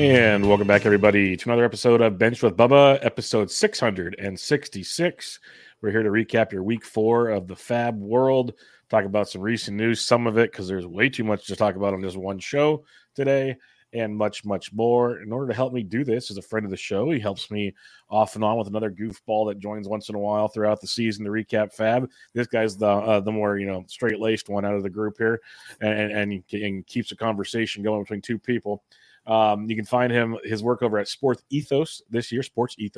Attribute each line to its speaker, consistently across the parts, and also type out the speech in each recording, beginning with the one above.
Speaker 1: And welcome back, everybody, to another episode of Bench with Bubba, episode 666. We're here to recap your week 4 of the Fab world, talk about some recent news, some of it, because there's way too much to talk about on this one show today, and much, much more. In order to help me do this, as a friend of the show, he helps me off and on with another goofball that joins once in a while throughout the season to recap Fab. This guy's the more straight-laced one out of the group here, and keeps the conversation going between two people. You can find his work over at Sports Ethos this year,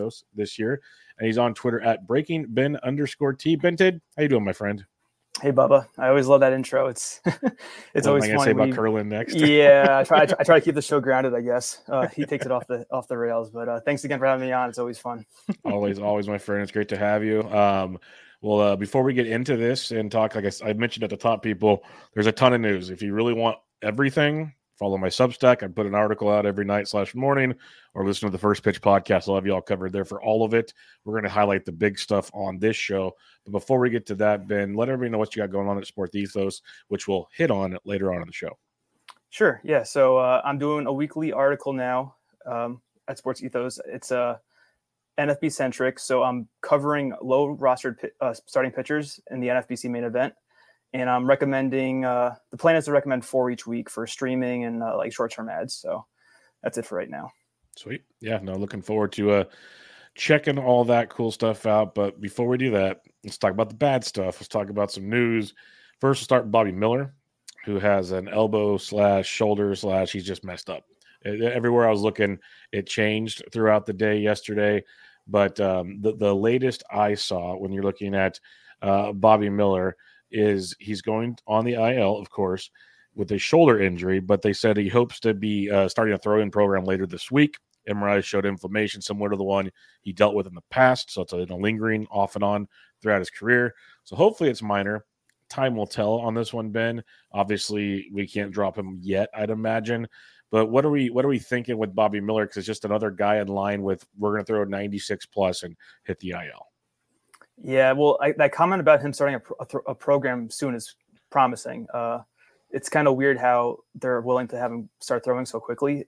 Speaker 1: and he's on Twitter at BreakingBen_T. Bented, how you doing, my friend?
Speaker 2: Hey, Bubba. I always love that intro. It's always fun.
Speaker 1: Say about Curlin next.
Speaker 2: Yeah, I try to keep the show grounded, I guess. He takes it off the rails, but thanks again for having me on. It's always fun.
Speaker 1: always, my friend. It's great to have you. Well, before we get into this and talk, like I mentioned at the top, people, there's a ton of news. If you really want everything, follow my Substack. I put an article out every night/morning, or listen to the First Pitch podcast. I'll have you all covered there for all of it. We're going to highlight the big stuff on this show. But before we get to that, Ben, let everybody know what you got going on at Sports Ethos, which we'll hit on later on in the show.
Speaker 2: Sure. Yeah. So I'm doing a weekly article now at Sports Ethos. It's NFB centric. So I'm covering low rostered starting pitchers in the NFBC main event. And I'm recommending the plan is to recommend 4 each week for streaming and like short-term ads. So that's it for right now.
Speaker 1: Sweet. Yeah, no, looking forward to checking all that cool stuff out. But before we do that, let's talk about the bad stuff. Let's talk about some news. First, we'll start with Bobby Miller, who has an elbow/shoulder/ he's just messed up. Everywhere I was looking, it changed throughout the day yesterday. But the latest I saw when you're looking at Bobby Miller is he's going on the IL, of course, with a shoulder injury, but they said he hopes to be starting a throw-in program later this week. MRI showed inflammation similar to the one he dealt with in the past, so it's a lingering off and on throughout his career. So hopefully it's minor. Time will tell on this one, Ben. Obviously, we can't drop him yet, I'd imagine. But what are we thinking with Bobby Miller? Because it's just another guy in line with we're going to throw 96 plus and hit the IL.
Speaker 2: Yeah, well, that comment about him starting a program soon is promising. It's kind of weird how they're willing to have him start throwing so quickly.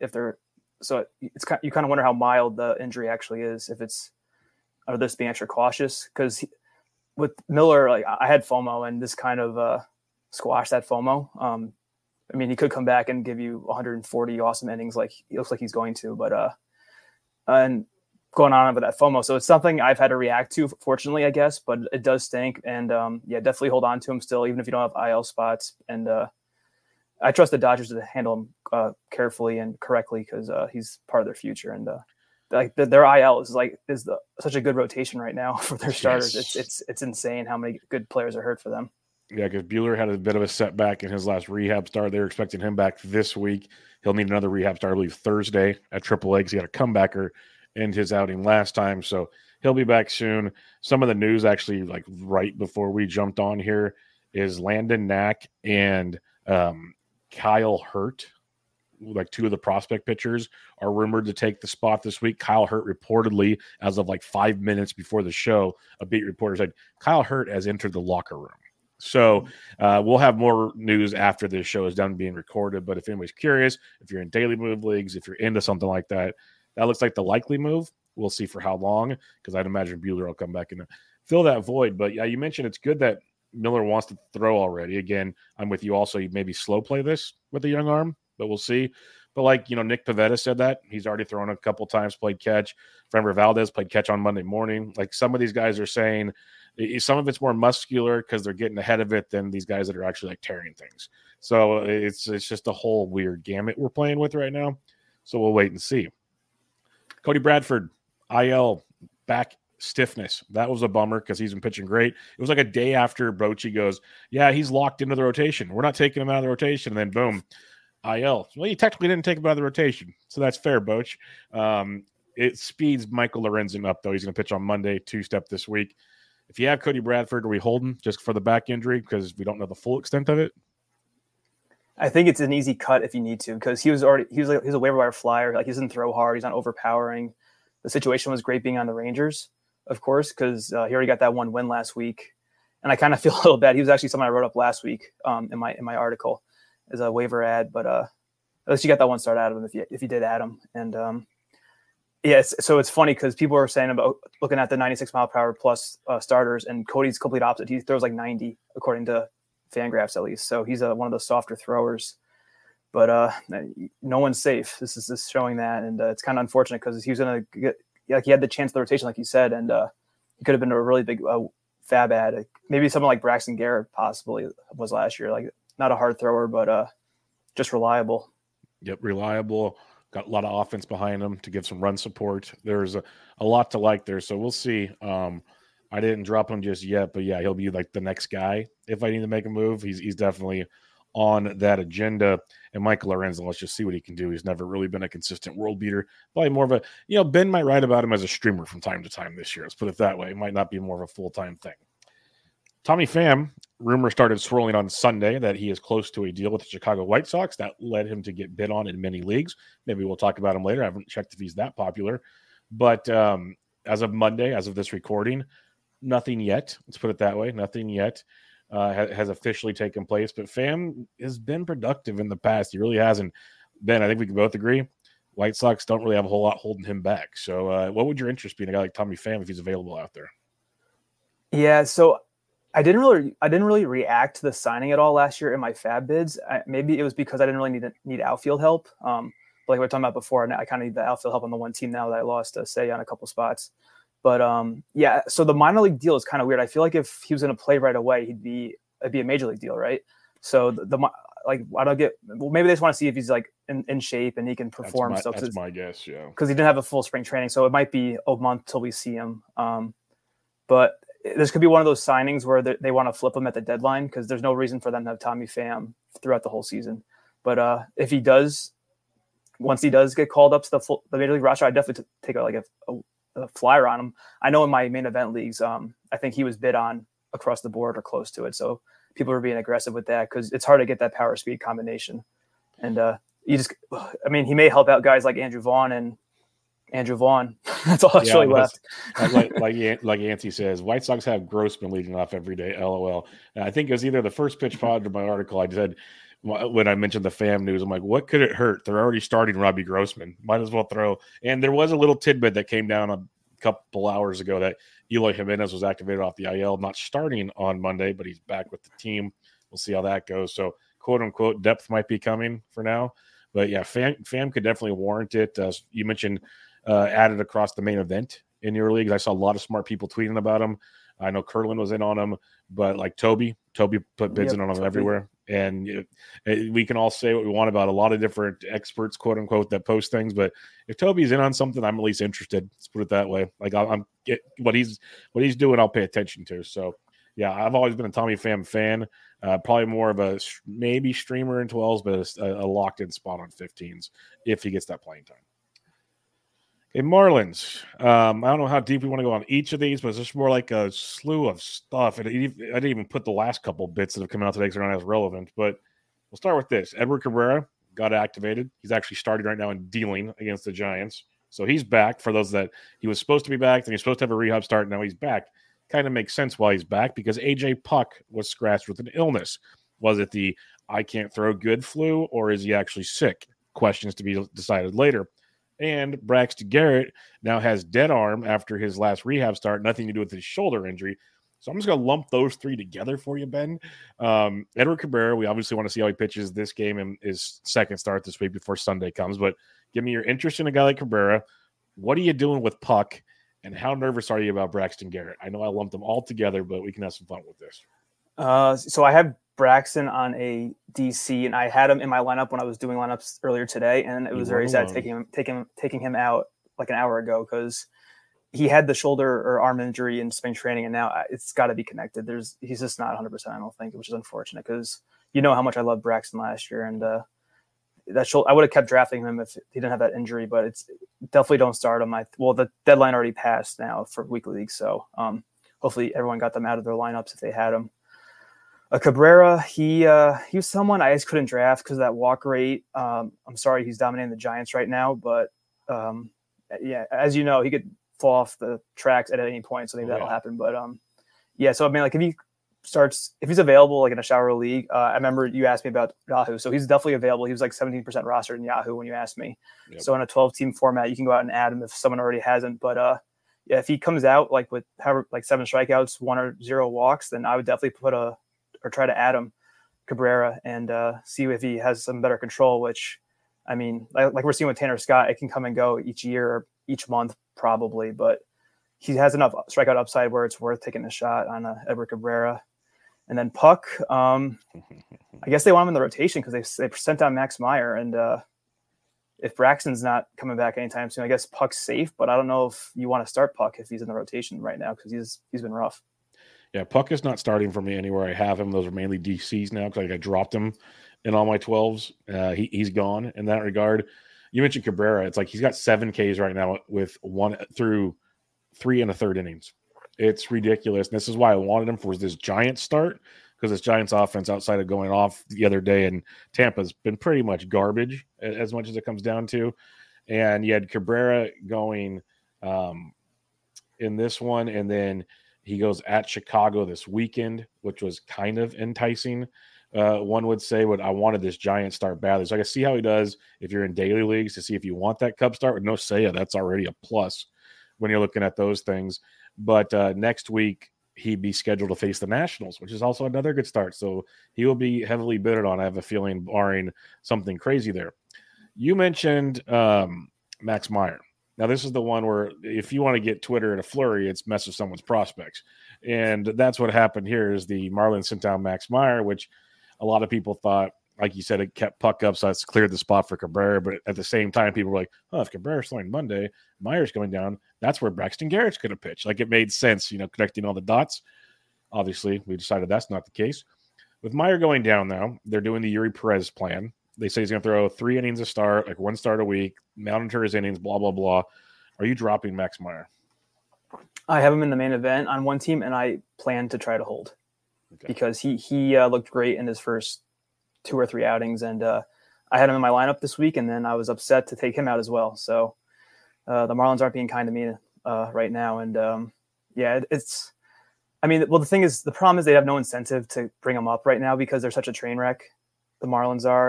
Speaker 2: You kind of wonder how mild the injury actually is. Are this being extra cautious? Because with Miller, like I had FOMO, and this kind of squashed that FOMO. I mean, he could come back and give you 140 awesome innings, like he looks like he's going to, but and going on with that FOMO. So it's something I've had to react to, fortunately, I guess, but it does stink. And definitely hold on to him still, even if you don't have IL spots. And I trust the Dodgers to handle him carefully and correctly because he's part of their future. And their IL is such a good rotation right now for their starters. Yes. It's insane how many good players are hurt for them.
Speaker 1: Yeah, because Buehler had a bit of a setback in his last rehab start. They're expecting him back this week. He'll need another rehab start, I believe, Thursday at AAA because he had a comebacker in his outing last time, so he'll be back soon. Some of the news actually, like right before we jumped on here, is Landon Knack and Kyle Hurt, like two of the prospect pitchers, are rumored to take the spot this week. Kyle Hurt reportedly, as of like 5 minutes before the show, a beat reporter said Kyle Hurt has entered the locker room. So we'll have more news after this show is done being recorded. But if anybody's curious, if you're in daily move leagues, if you're into something like that, that looks like the likely move. We'll see for how long, because I'd imagine Buehler will come back and fill that void. But yeah, you mentioned it's good that Miller wants to throw already. Again, I'm with you also. You maybe slow play this with a young arm, but we'll see. But like, Nick Pivetta said that. He's already thrown a couple times, played catch. Framber Valdez played catch on Monday morning. Like some of these guys are saying some of it's more muscular because they're getting ahead of it than these guys that are actually like tearing things. So it's just a whole weird gamut we're playing with right now. So we'll wait and see. Cody Bradford, IL, back stiffness. That was a bummer because he's been pitching great. It was like a day after Bochy goes, yeah, he's locked into the rotation. We're not taking him out of the rotation. And then boom, IL. Well, you technically didn't take him out of the rotation. So that's fair, Boch. It speeds Michael Lorenzen up, though. He's going to pitch on Monday, 2-step this week. If you have Cody Bradford, are we holding just for the back injury because we don't know the full extent of it?
Speaker 2: I think it's an easy cut if you need to, because he was a waiver wire flyer. Like, he doesn't throw hard. He's not overpowering. The situation was great being on the Rangers, of course, because he already got that one win last week. And I kind of feel a little bad. He was actually someone I wrote up last week in my article as a waiver ad. But At least you got that one start out of him if you did add him. And yes, so it's funny because people are saying about looking at the 96 mile per hour plus starters, and Cody's complete opposite. He throws like 90 according to Fangraphs at least. So he's one of those softer throwers. But no one's safe. This is just showing that, and it's kind of unfortunate because he was going to get he had the chance of the rotation, like you said, and he could have been a really big fab ad. Maybe someone like Braxton Garrett possibly was last year, like not a hard thrower, but just reliable.
Speaker 1: Yep, reliable. Got a lot of offense behind him to give some run support. There's a lot to like there, so we'll see. I didn't drop him just yet, but yeah, he'll be like the next guy if I need to make a move. He's definitely on that agenda. And Michael Lorenzo, let's just see what he can do. He's never really been a consistent world beater. Probably more of a, Ben might write about him as a streamer from time to time this year. Let's put it that way. It might not be more of a full-time thing. Tommy Pham, rumor started swirling on Sunday that he is close to a deal with the Chicago White Sox. That led him to get bid on in many leagues. Maybe we'll talk about him later. I haven't checked if he's that popular. But as of Monday, as of this recording, nothing yet. Let's put it that way. Nothing yet. Has officially taken place, but Pham has been productive in the past. He really hasn't. Ben, I think we can both agree, White Sox don't really have a whole lot holding him back. So what would your interest be in a guy like Tommy Pham if he's available out there?
Speaker 2: Yeah, so I didn't really react to the signing at all last year in my fab bids. Maybe it was because I didn't really need outfield help. Like we were talking about before, I kind of need the outfield help on the one team now that I lost Say on a couple spots. But yeah, so the minor league deal is kind of weird. I feel like if he was going to play right away, it'd be a major league deal, right? So I don't get. Well, maybe they just want to see if he's like in shape and he can perform.
Speaker 1: That's my guess, yeah.
Speaker 2: Because he didn't have a full spring training, so it might be a month till we see him. But this could be one of those signings where they want to flip him at the deadline because there's no reason for them to have Tommy Pham throughout the whole season. But if he does, once he does get called up to the major league roster, I definitely take a flyer on him. I know in my main event leagues, I think he was bid on across the board or close to it. So people are being aggressive with that because it's hard to get that power speed combination. And he may help out guys like Andrew Vaughn. That's all actually left.
Speaker 1: like Yancey says, White Sox have Grossman leading off every day. LOL. And I think it was either the first pitch pod or my article I said when I mentioned the Pham news. I'm like, what could it hurt? They're already starting Robbie Grossman. Might as well throw. And there was a little tidbit that came down a couple hours ago that Eloy Jimenez was activated off the IL, not starting on Monday, but he's back with the team. We'll see how that goes. So, quote unquote, depth might be coming for now. But yeah, Pham could definitely warrant it. You mentioned added across the main event in your leagues. I saw a lot of smart people tweeting about him. I know Curlin was in on him, but like Toby put bids in on him everywhere. And we can all say what we want about a lot of different experts, quote unquote, that post things. But if Toby's in on something, I'm at least interested. Let's put it that way. Like I'm what he's doing, I'll pay attention to. So yeah, I've always been a Tommy Pham fan. Probably more of a maybe streamer in 12s, but a locked in spot on 15s if he gets that playing time. Okay, Marlins. I don't know how deep we want to go on each of these, but it's just more like a slew of stuff. And I didn't even put the last couple bits that have come out today because they're not as relevant. But we'll start with this. Edward Cabrera got activated. He's actually starting right now and dealing against the Giants. So he's back. For those that he was supposed to be back, then he's supposed to have a rehab start. Now he's back. Kind of makes sense why he's back because A.J. Puck was scratched with an illness. Was it the I can't throw good flu, or is he actually sick? Questions to be decided later. And Braxton Garrett now has dead arm after his last rehab start, nothing to do with his shoulder injury. So I'm just going to lump those three together for you, Ben. Edward Cabrera, we obviously want to see how he pitches this game in his second start this week before Sunday comes. But give me your interest in a guy like Cabrera. What are you doing with Puck? And how nervous are you about Braxton Garrett? I know I lumped them all together, but we can have some fun with this.
Speaker 2: So I have Braxton on a DC, and I had him in my lineup when I was doing lineups earlier today, and it was very sad taking him out like an hour ago because he had the shoulder or arm injury in spring training, and now it's got to be connected. He's just not 100%, I don't think, which is unfortunate because you know how much I loved Braxton last year, and that shoulder, I would have kept drafting him if he didn't have that injury, but it's definitely don't start him. The deadline already passed now for weekly leagues, so hopefully everyone got them out of their lineups if they had him. Cabrera, he was someone I just couldn't draft because of that walk rate. I'm sorry he's dominating the Giants right now, but yeah, as you know, he could fall off the tracks at any point, so maybe that'll happen. But yeah, so I mean, like if he starts, if he's available, like in a shower league, I remember you asked me about Yahoo. So he's definitely available. He was like 17% rostered in Yahoo when you asked me. Yep. So in a 12-team format, you can go out and add him if someone already hasn't. But yeah, if he comes out like with like 7 strikeouts, 1 or 0 walks, then I would definitely try to add him, Cabrera, and see if he has some better control, which, I mean, like we're seeing with Tanner Scott, it can come and go each year or each month probably, but he has enough strikeout upside where it's worth taking a shot on Edward Cabrera. And then Puck, I guess they want him in the rotation because they sent down Max Meyer, and if Braxton's not coming back anytime soon, I guess Puck's safe, but I don't know if you want to start Puck if he's in the rotation right now because he's been rough.
Speaker 1: Yeah, Puck is not starting for me anywhere I have him. Those are mainly DCs now because I dropped him in all my 12s. He's gone in that regard. You mentioned Cabrera. It's like he's got 7 Ks right now with 1 through 3 1/3 innings. It's ridiculous. And this is why I wanted him for this Giants start, because this Giants offense, outside of going off the other day in Tampa, has been pretty much garbage as much as it comes down to. And you had Cabrera going in this one, and then he goes at Chicago this weekend, which was kind of enticing. One would say, I wanted this Giant start badly. So I can see how he does if you're in daily leagues to see if you want that Cub start with no Seiya. That's already a plus when you're looking at those things. But next week, he'd be scheduled to face the Nationals, which is also another good start. So he will be heavily bidded on, I have a feeling, barring something crazy there. You mentioned Max Meyer. Now, this is the one where if you want to get Twitter in a flurry, it's mess with someone's prospects. And that's what happened here is the Marlins sent down Max Meyer, which a lot of people thought, like you said, it kept Puck up, so it's cleared the spot for Cabrera. But at the same time, people were like, if Cabrera's throwing Monday, Meyer's going down, that's where Braxton Garrett's going to pitch. Like, it made sense, connecting all the dots. Obviously, we decided that's not the case. With Meyer going down now, they're doing the Yuri Perez plan. They say he's going to throw 3 innings a start, like 1 start a week, monitor his innings, blah, blah, blah. Are you dropping Max Meyer?
Speaker 2: I have him in the main event on one team, and I plan to try to hold because he looked great in his first 2 or 3 outings, and I had him in my lineup this week, and then I was upset to take him out as well. So the Marlins aren't being kind to me right now, and it's. I mean, well, the problem is they have no incentive to bring him up right now because they're such a train wreck. The Marlins are,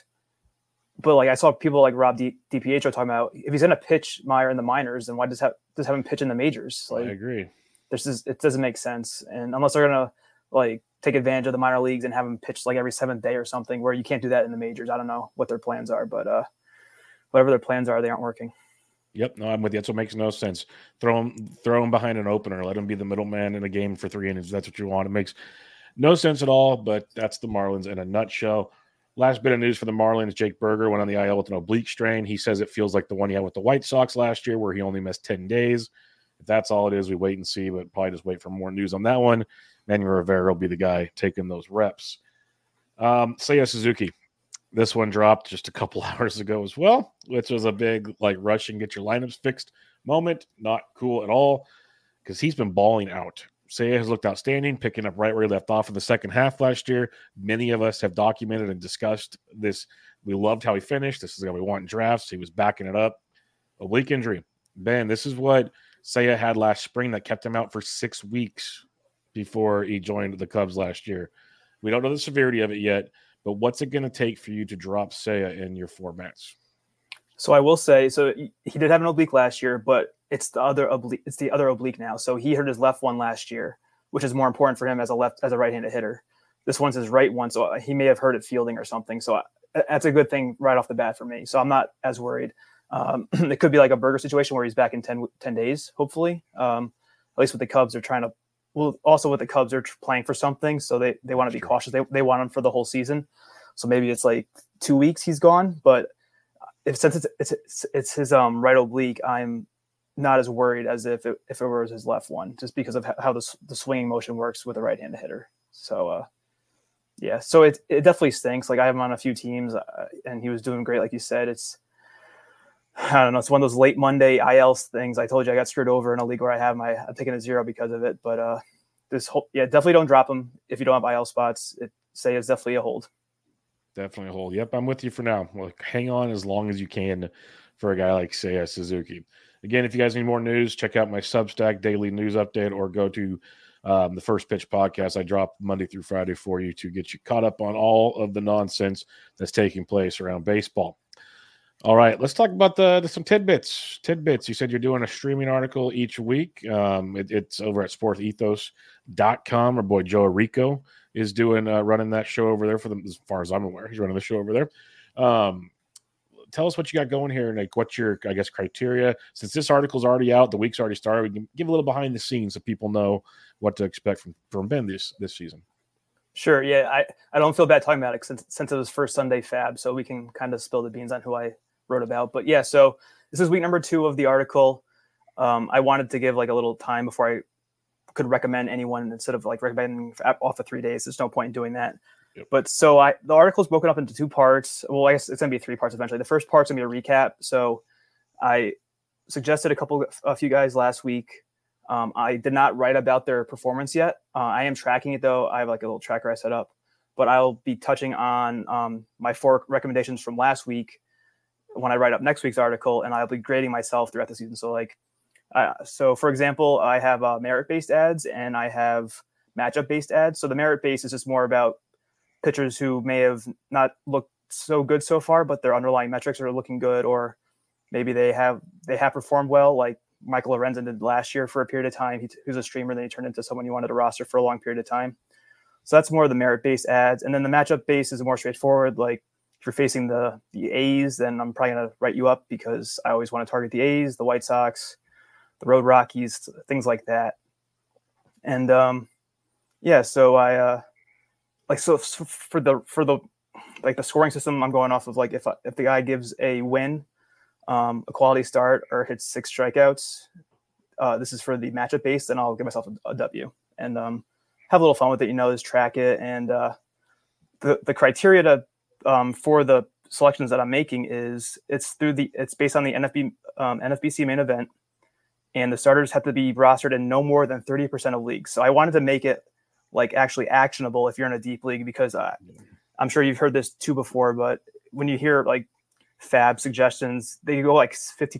Speaker 2: but like I saw people like Rob DiPietro talking about if he's going to pitch Meyer in the minors, then why just have him pitch in the majors? Like,
Speaker 1: I agree.
Speaker 2: It doesn't make sense, and unless they're going to like take advantage of the minor leagues and have him pitch like every 7th day or something, where you can't do that in the majors. I don't know what their plans are, but whatever their plans are, they aren't working.
Speaker 1: Yep, no, I'm with you. That's what makes no sense. Throw him behind an opener. Let him be the middleman in a game for 3 innings. That's what you want. It makes no sense at all, but that's the Marlins in a nutshell. Last bit of news for the Marlins, Jake Berger went on the IL with an oblique strain. He says it feels like the one he had with the White Sox last year where he only missed 10 days. If that's all it is, we wait and see, but probably just wait for more news on that one. Manuel Rivera will be the guy taking those reps. Seiya Suzuki. This one dropped just a couple hours ago as well, which was a big rush and get your lineups fixed moment. Not cool at all because he's been balling out. Seiya has looked outstanding, picking up right where he left off in the second half last year. Many of us have documented and discussed this. We loved how he finished. This is how we want in drafts. He was backing it up. Oblique injury. Ben, this is what Seiya had last spring that kept him out for 6 weeks before he joined the Cubs last year. We don't know the severity of it yet, but what's it going to take for you to drop Seiya in your formats?
Speaker 2: So I will say, he did have an oblique last year, but it's the other oblique now. So he hurt his left one last year, which is more important for him as a right-handed hitter. This one's his right one, so he may have hurt it fielding or something. So that's a good thing right off the bat for me. So I'm not as worried. It could be like a Berger situation where he's back in 10 days, hopefully. At least with the Cubs, they're trying to. Well, also with the Cubs, they're playing for something, so they want to be cautious. They want him for the whole season. So maybe it's like 2 weeks he's gone, but since it's his right oblique, I'm not as worried as if it was his left one, just because of how the swinging motion works with a right-handed hitter. So so it definitely stinks. Like I have him on a few teams, and he was doing great, like you said. I don't know. It's one of those late Monday IL things. I told you I got screwed over in a league where I'm taking a 0 because of it. But definitely don't drop him if you don't have IL spots. It's definitely a hold.
Speaker 1: Definitely a hold. Yep, I'm with you for now. Hang on as long as you can for a guy like Seiya Suzuki. Again, if you guys need more news, check out my Substack daily news update or go to The First Pitch podcast I drop Monday through Friday for you to get you caught up on all of the nonsense that's taking place around baseball. All right, let's talk about some tidbits. You said you're doing a streaming article each week. It's over at sportsethos.com. Our boy Joe Rico is running that show over there for them, as far as I'm aware. He's running the show over there. Tell us what you got going here and like what's your, I guess, criteria. Since this article's already out, the week's already started, we can give a little behind the scenes so people know what to expect from Ben this season.
Speaker 2: Sure. Yeah, I don't feel bad talking about it since it was first Sunday Fab, so we can kind of spill the beans on who I wrote about. But yeah, so this is week number 2 of the article. I wanted to give like a little time before I could recommend anyone instead of like recommending off of 3 days. There's no point in doing that. Yep. But so the article is broken up into 2 parts. Well, I guess it's going to be 3 parts eventually. The first part's going to be a recap. So I suggested a few guys last week. I did not write about their performance yet. I am tracking it though. I have like a little tracker I set up, but I'll be touching on my 4 recommendations from last week when I write up next week's article, and I'll be grading myself throughout the season. So like, so for example, I have merit-based ads and I have matchup-based ads. So the merit-based is just more about pitchers who may have not looked so good so far, but their underlying metrics are looking good, or maybe they have performed well, like Michael Lorenzen did last year for a period of time. He was a streamer, then he turned into someone you wanted to roster for a long period of time. So that's more of the merit-based ads. And then the matchup-based is more straightforward. Like if you're facing the A's, then I'm probably going to write you up because I always want to target the A's, the White Sox, the Road Rockies, things like that. And so I for the like the scoring system, I'm going off of like if the guy gives a win, a quality start, or hits 6 strikeouts, this is for the matchup base, then I'll give myself a W and have a little fun with it. Just track it, and the criteria for the selections that I'm making is it's based on the NFBC main event, and the starters have to be rostered in no more than 30% of leagues. So I wanted to make it like actually actionable if you're in a deep league, because I'm sure you've heard this too before, but when you hear like Fab suggestions, they go like 50%,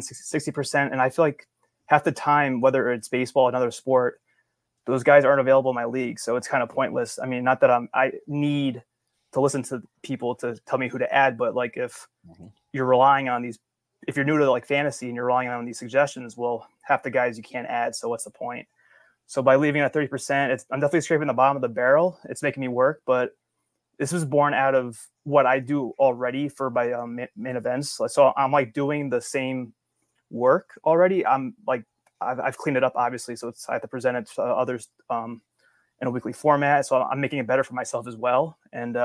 Speaker 2: 60%. And I feel like half the time, whether it's baseball or another sport, those guys aren't available in my league. So it's kind of pointless. I mean, not that I need to listen to people to tell me who to add, but like if you're relying on these, if you're new to like fantasy and you're relying on these suggestions, well, half the guys you can't add. So what's the point? So by leaving it at 30%, I'm definitely scraping the bottom of the barrel. It's making me work, but this was born out of what I do already for my main events. So I'm like doing the same work already. I'm like, I've cleaned it up obviously. So I have to present it to others in a weekly format. So I'm making it better for myself as well. And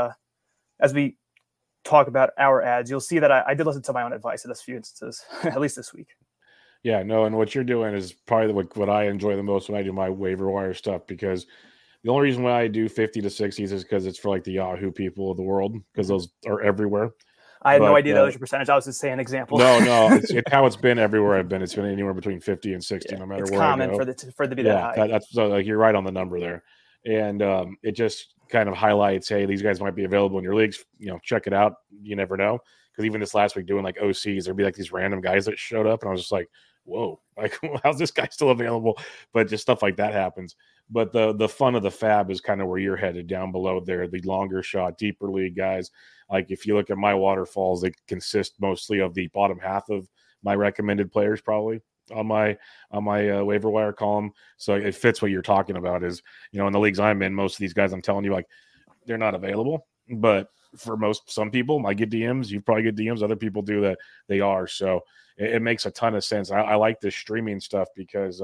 Speaker 2: as we talk about our ads, you'll see that I did listen to my own advice in a few instances, at least this week.
Speaker 1: Yeah, no, and what you're doing is probably what I enjoy the most when I do my waiver wire stuff, because the only reason why I do 50 to 60s is because it's for like the Yahoo people of the world, because those are everywhere.
Speaker 2: I had no idea that was your percentage. I was just saying an example.
Speaker 1: No, it's how it's been everywhere I've been. It's been anywhere between 50 and 60, no matter where I go.
Speaker 2: It's common for it to be that high.
Speaker 1: That's so like you're right on the number there, and it just kind of highlights, hey, these guys might be available in your leagues. Check it out. You never know, because even this last week doing like OCs, there'd be like these random guys that showed up, and I was just like, whoa, like how's this guy still available? But just stuff like that happens. But the fun of the Fab is kind of where you're headed down below there, the longer shot, deeper league guys. Like if you look at my waterfalls, they consist mostly of the bottom half of my recommended players, probably on my waiver wire column. So it fits what you're talking about. Is in the leagues I'm in, most of these guys I'm telling you, like, they're not available. But for some people, I get DMs. You probably get DMs. Other people do that. They are. So it makes a ton of sense. I like this streaming stuff because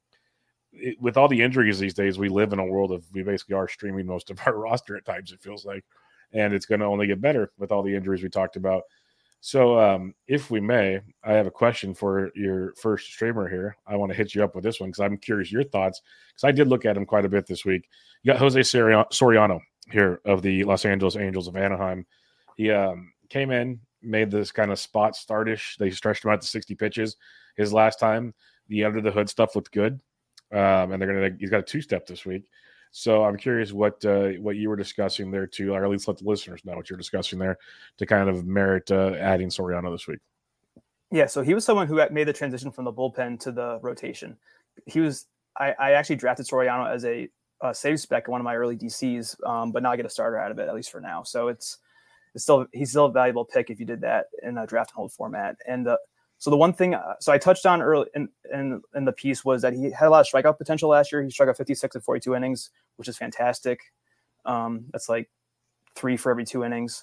Speaker 1: with all the injuries these days, we live in a world of we basically are streaming most of our roster at times, it feels like. And it's going to only get better with all the injuries we talked about. So if we may, I have a question for your first streamer here. I want to hit you up with this one because I'm curious your thoughts, because I did look at him quite a bit this week. You got Jose Soriano here of the Los Angeles Angels of Anaheim. He came in, made this kind of spot startish. They stretched him out to 60 pitches. His last time, the under the hood stuff looked good. And he's got a 2-step this week. So I'm curious what you were discussing there too, or at least let the listeners know what you're discussing there to kind of merit adding Soriano this week.
Speaker 2: Yeah, so he was someone who made the transition from the bullpen to the rotation. He was I actually drafted Soriano as a save spec in one of my early DCs, but now I get a starter out of it, at least for now. So he's still a valuable pick if you did that in a draft and hold format. And so the one thing, so I touched on early in the piece was that he had a lot of strikeout potential last year. He struck out 56 and 42 innings, which is fantastic. That's like 3 for every 2 innings.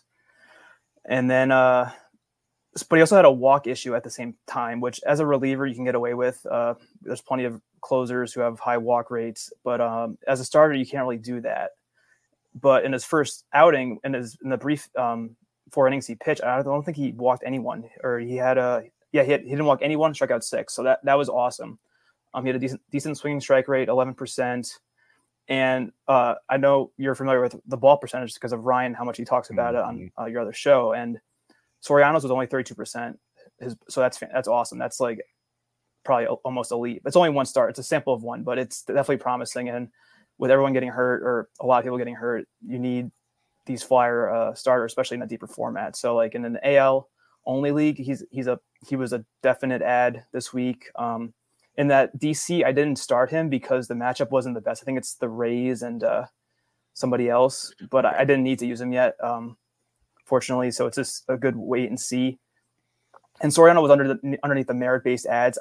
Speaker 2: And then, but he also had a walk issue at the same time, which as a reliever you can get away with. There's plenty of closers who have high walk rates, but as a starter you can't really do that. But in his first outing, in the brief 4 innings he pitched, I don't think he walked anyone, or he didn't walk anyone, struck out 6. So that was awesome. He had a decent swinging strike rate, 11%. And I know you're familiar with the ball percentage because of Ryan, how much he talks about it on your other show. And Soriano's was only 32%. So that's awesome. That's like probably almost elite. It's only one start. It's a sample of one, but it's definitely promising. And with everyone getting hurt, or a lot of people getting hurt, you need these flyer starters, especially in a deeper format. So like in an AL only league, he was a definite add this week. In that DC, I didn't start him because the matchup wasn't the best. I think it's the Rays and somebody else, but I didn't need to use him yet, fortunately. So it's just a good wait and see. And Soriano was underneath the merit-based ads.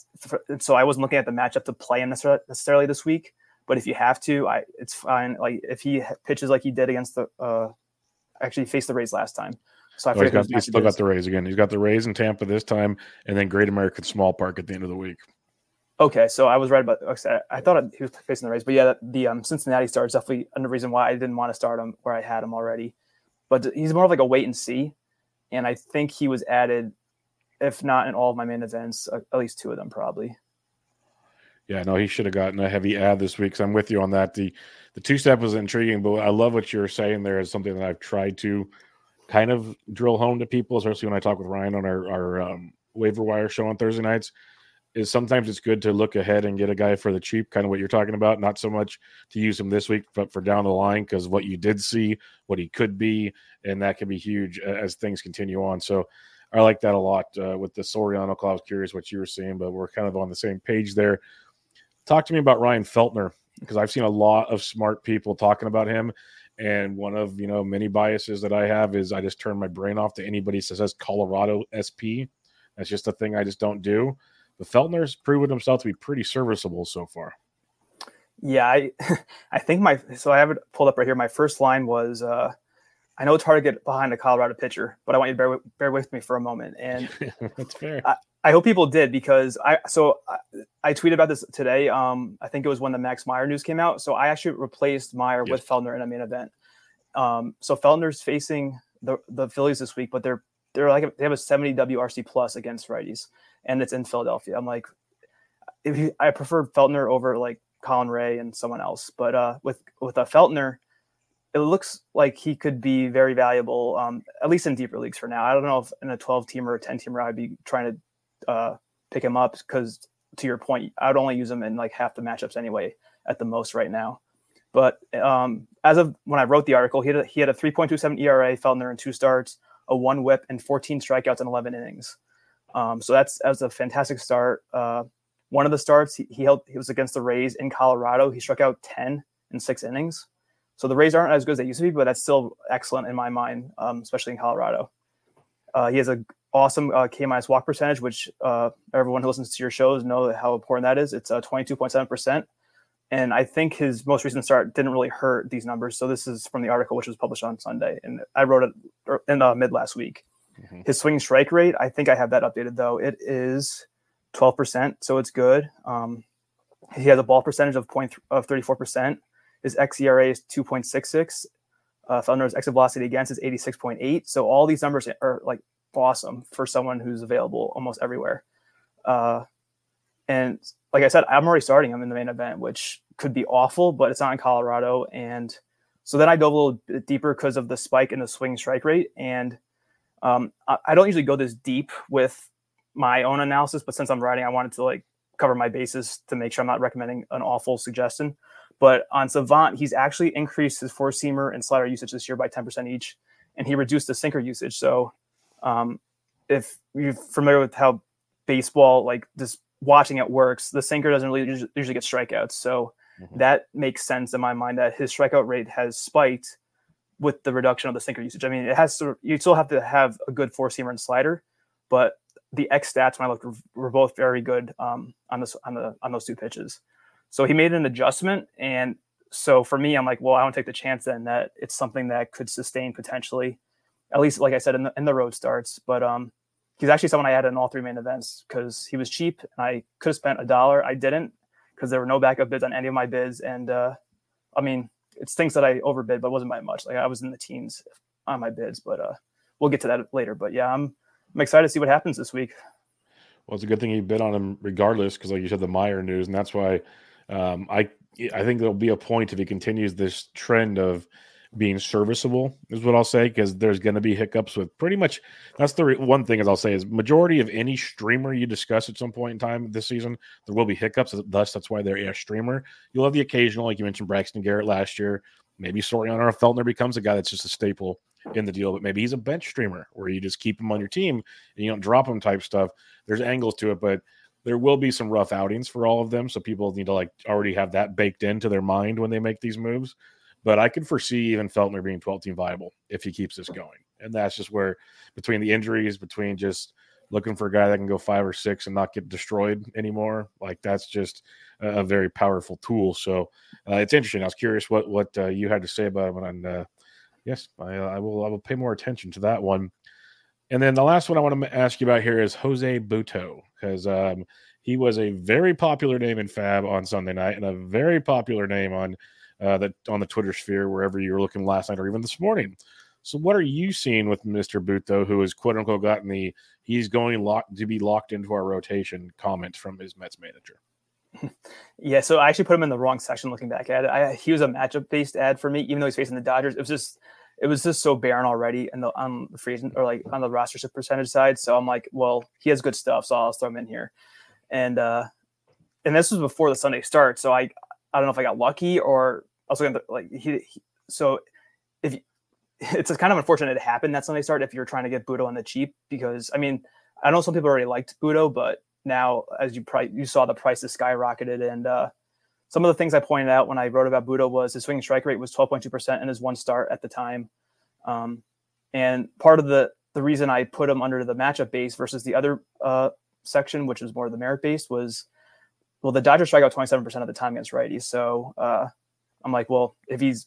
Speaker 2: So I wasn't looking at the matchup to play him necessarily this week. But if you have to, it's fine. Like if he pitches like he did against actually faced the Rays last time. So
Speaker 1: he's still got the Rays again. He's got the Rays in Tampa this time, and then Great American Small Park at the end of the week.
Speaker 2: Okay, so I was right about. I thought he was facing the Rays, but yeah, the Cincinnati start is definitely another reason why I didn't want to start him where I had him already. But he's more of like a wait and see, and I think he was added, if not in all of my main events, at least 2 of them probably.
Speaker 1: Yeah, no, he should have gotten a heavy ad this week. So I'm with you on that. The 2-step was intriguing, but I love what you're saying there is something that I've tried to kind of drill home to people, especially when I talk with Ryan on our waiver wire show on Thursday nights, is sometimes it's good to look ahead and get a guy for the cheap, kind of what you're talking about, not so much to use him this week, but for down the line, because what you did see, what he could be, and that can be huge as things continue on. So I like that a lot with the Soriano call. I was curious what you were seeing, but we're kind of on the same page there. Talk to me about Ryan Feltner, because I've seen a lot of smart people talking about him. And one of, many biases that I have is I just turn my brain off to anybody that says Colorado SP. That's just a thing I just don't do. But Feltner's proven himself to be pretty serviceable so far.
Speaker 2: Yeah, I think so I have it pulled up right here. My first line was, I know it's hard to get behind a Colorado pitcher, but I want you to bear with me for a moment. And
Speaker 1: that's fair.
Speaker 2: I hope people did, because I tweeted about this today. I think it was when the Max Meyer news came out. So I actually replaced Meyer with Feltner in a main event. So Feltner's facing the Phillies this week, but they have a 70 WRC plus against righties, and it's in Philadelphia. I'm like, I prefer Feltner over like Colin Ray and someone else, but with a Feltner, it looks like he could be very valuable, at least in deeper leagues for now. I don't know if in a 12-teamer or 10-teamer I'd be trying to pick him up, because to your point, I would only use him in like half the matchups anyway at the most right now. But as of when I wrote the article, he had a 3.27 ERA, Feltner in 2 starts, a 1 whip, and 14 strikeouts in 11 innings. So that's a fantastic start. One of the starts he was against the Rays in Colorado. He struck out 10 in 6 innings. So the Rays aren't as good as they used to be, but that's still excellent in my mind, especially in Colorado. He has an awesome K- walk percentage, which everyone who listens to your shows know how important that is. It's 22.7%. And I think his most recent start didn't really hurt these numbers. So this is from the article, which was published on Sunday. And I wrote it in mid last week. Mm-hmm. His swinging strike rate, I think I have that updated, though. It is 12%. So it's good. He has a ball percentage of 34%. His xERA is 2.66. Feltner's exit velocity against is 86.8. So all these numbers are like awesome for someone who's available almost everywhere. And like I said, I'm already starting him in the main event, which could be awful, but it's not in Colorado. And so then I dove a little bit deeper because of the spike in the swing strike rate. And I don't usually go this deep with my own analysis, but since I'm writing, I wanted to like cover my bases to make sure I'm not recommending an awful suggestion. But on Savant, he's actually increased his 4-seamer and slider usage this year by 10% each, and he reduced the sinker usage. So if you're familiar with how baseball, like this watching it works. The sinker doesn't really usually get strikeouts. So that makes sense in my mind that his strikeout rate has spiked with the reduction of the sinker usage. I mean, you still have to have a good four seamer and slider, but the X stats when I looked were both very good on those two pitches. So he made an adjustment. And so for me, I'm like, well, I want to take the chance then that it's something that could sustain potentially, at least, like I said, in the road starts. But he's actually someone I added in all three main events because he was cheap and I could have spent $1. I didn't because there were no backup bids on any of my bids. And I mean, it's things that I overbid, but it wasn't by much. Like I was in the teens on my bids, but we'll get to that later. But yeah, I'm excited to see what happens this week.
Speaker 1: Well, it's a good thing you bid on him regardless, because like you said, the Meyer news, and that's why I think there'll be a point if he continues this trend of being serviceable, is what I'll say, because there's going to be hiccups with pretty much. That's the one thing, as I'll say, is majority of any streamer you discuss at some point in time this season, there will be hiccups. Thus, that's why they're a streamer. You'll have the occasional, like you mentioned, Braxton Garrett last year. Maybe Soriano or Feltner becomes a guy that's just a staple in the deal, but maybe he's a bench streamer where you just keep him on your team and you don't drop him type stuff. There's angles to it, but there will be some rough outings for all of them. So people need to like already have that baked into their mind when they make these moves. But I could foresee even Feltner being 12-team viable if he keeps this going. And that's just where between the injuries, between just looking for a guy that can go 5 or 6 and not get destroyed anymore, like that's just a very powerful tool. So it's interesting. I was curious what you had to say about him. And yes, I will pay more attention to that one. And then the last one I want to ask you about here is Jose Butto, because he was a very popular name in Fab on Sunday night and a very popular name on the Twitter sphere, wherever you were looking last night or even this morning. So what are you seeing with Mr. Butto, who has quote unquote gotten the he's going to be locked into our rotation comment from his Mets manager?
Speaker 2: Yeah, so I actually put him in the wrong section looking back at it. He was a matchup based ad for me, even though he's facing the Dodgers. It was just so barren already on the free agent or like on the roster percentage side. So I'm like, well, he has good stuff, so I'll throw him in here. And this was before the Sunday start, so I don't know if I got lucky or I was looking at like so if it's kind of unfortunate it happened that Sunday start if you're trying to get Butto on the cheap, because I mean I know some people already liked Butto, but now as you saw the prices skyrocketed. And some of the things I pointed out when I wrote about Butto was his swinging strike rate was 12.2% in his one start at the time. And part of the reason I put him under the matchup base versus the other section, which was more the merit based, was, well, the Dodgers strike out 27% of the time against righties. So I'm like, well, if he's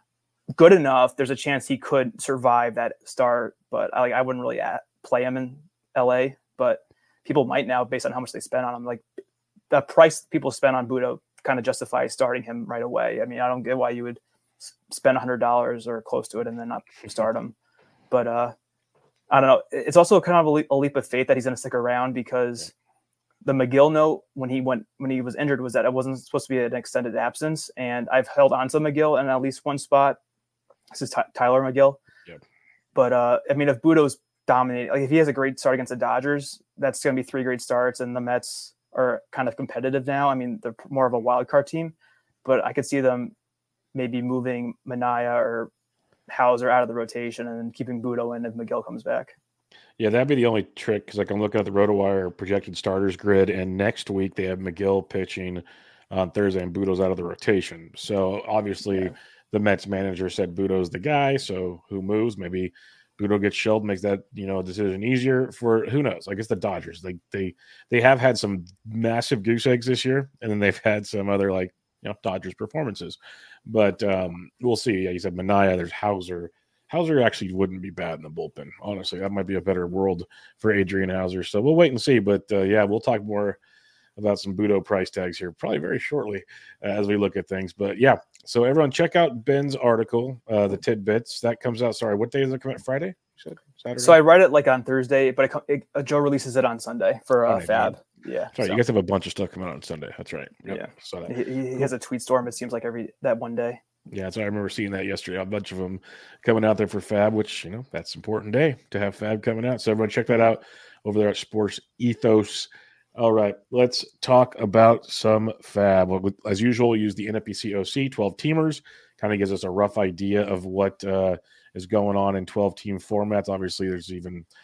Speaker 2: good enough, there's a chance he could survive that start. But I wouldn't really play him in LA, but people might now based on how much they spend on him. Like the price people spend on Butto kind of justifies starting him right away. I mean, I don't get why you would spend $100 or close to it and then not start him. But I don't know. It's also kind of a leap of faith that he's going to stick around, because the McGill note when he was injured was that it wasn't supposed to be an extended absence. And I've held on to McGill in at least one spot. This is Tyler McGill. Yep. But I mean, if Butto's dominating, like if he has a great start against the Dodgers, that's going to be 3 great starts, and the Mets are kind of competitive now. I mean, they're more of a wild card team, but I could see them maybe moving Manaea or Hauser out of the rotation and keeping Butto in if McGill comes back.
Speaker 1: Yeah, that'd be the only trick, because like I'm looking at the RotoWire projected starters grid, and next week they have McGill pitching on Thursday and Butto's out of the rotation. So obviously the Mets manager said Butto's the guy, so who moves? Maybe Butto gets shelled, makes that decision easier for who knows. I guess the Dodgers, like they have had some massive goose eggs this year, and then they've had some other Dodgers performances. But we'll see. Yeah, you said Manaea. There's Hauser. Hauser actually wouldn't be bad in the bullpen. Honestly, that might be a better world for Adrian Hauser. So we'll wait and see. But we'll talk more about some Butto price tags here probably very shortly as we look at things. But yeah, so everyone check out Ben's article, the tidbits that comes out. Sorry, what day does it come out? Friday? Saturday? So
Speaker 2: I write it like on Thursday, but Joe releases it on Sunday for Fab. Man. Yeah,
Speaker 1: sorry, you guys have a bunch of stuff coming out on Sunday. That's right. Yep.
Speaker 2: Yeah, so he has a tweet storm. It seems like that one day.
Speaker 1: Yeah, so I remember seeing that yesterday. A bunch of them coming out there for Fab, which that's an important day to have Fab coming out. So everyone check that out over there at Sports Ethos. All right, let's talk about some Fab. As usual, we'll use the NFBC OC 12 teamers. Kind of gives us a rough idea of what is going on in 12-team formats. Obviously, there's even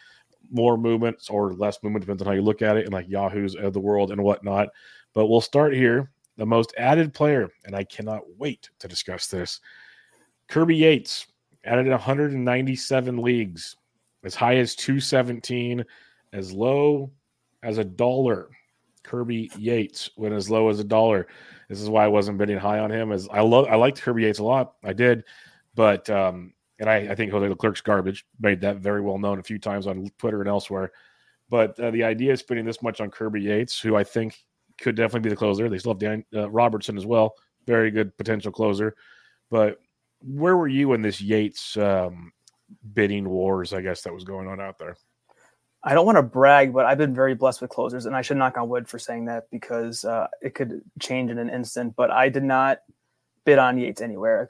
Speaker 1: more movements or less movement, depends on how you look at it, and like Yahoos of the world and whatnot. But we'll start here. The most added player, and I cannot wait to discuss this. Kirby Yates added 197 leagues, as high as 217, as low as $1. Kirby Yates went as low as $1. This is why I wasn't bidding high on him. As I liked Kirby Yates a lot, I did, but and I think Jose Leclerc's garbage. Made that very well known a few times on Twitter and elsewhere. But the idea of spending this much on Kirby Yates, who I think could definitely be the closer. They still have Dan Robertson as well, very good potential closer. But where were you in this Yates bidding wars, I guess, that was going on out there?
Speaker 2: I don't want to brag, but I've been very blessed with closers, and I should knock on wood for saying that because it could change in an instant. But I did not bid on Yates anywhere.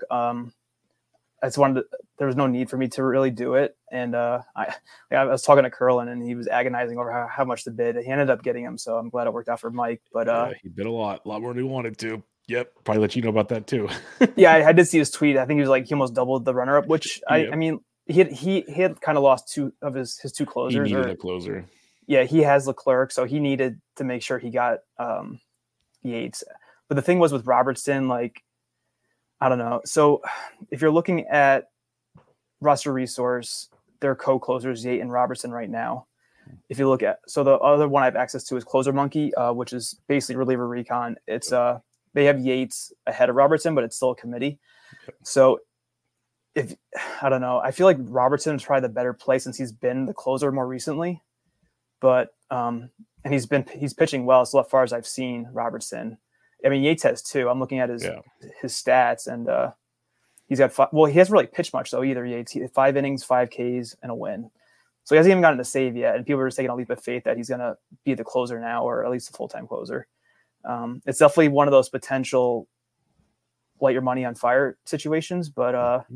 Speaker 2: There was no need for me to really do it. And I was talking to Curlin, and he was agonizing over how much to bid. He ended up getting him, so I'm glad it worked out for Mike. But
Speaker 1: he bid a lot more than he wanted to. Yep, probably let you know about that too.
Speaker 2: Yeah, I did see his tweet. I think he was like he almost doubled the runner-up, which I mean he had kind of lost two of his two closers.
Speaker 1: He needed a closer.
Speaker 2: Yeah, he has Leclerc, so he needed to make sure he got Yates. But the thing was with Robertson, like, I don't know. So if you're looking at roster resource, they're co-closers, Yates and Robertson right now. If you look at, so the other one I have access to is Closer Monkey, which is basically reliever recon. It's they have Yates ahead of Robertson, but it's still a committee. So I don't know, I feel like Robertson is probably the better play since he's been the closer more recently. But and he's pitching well so far as I've seen Robertson. I mean, Yates has two. I'm looking at his stats, and he's got five. Well, he hasn't really pitched much though either. Yates, 5 innings, 5 Ks, and a win. So he hasn't even gotten a save yet, and people are just taking a leap of faith that he's going to be the closer now, or at least a full-time closer. It's definitely one of those potential light your money on fire situations, but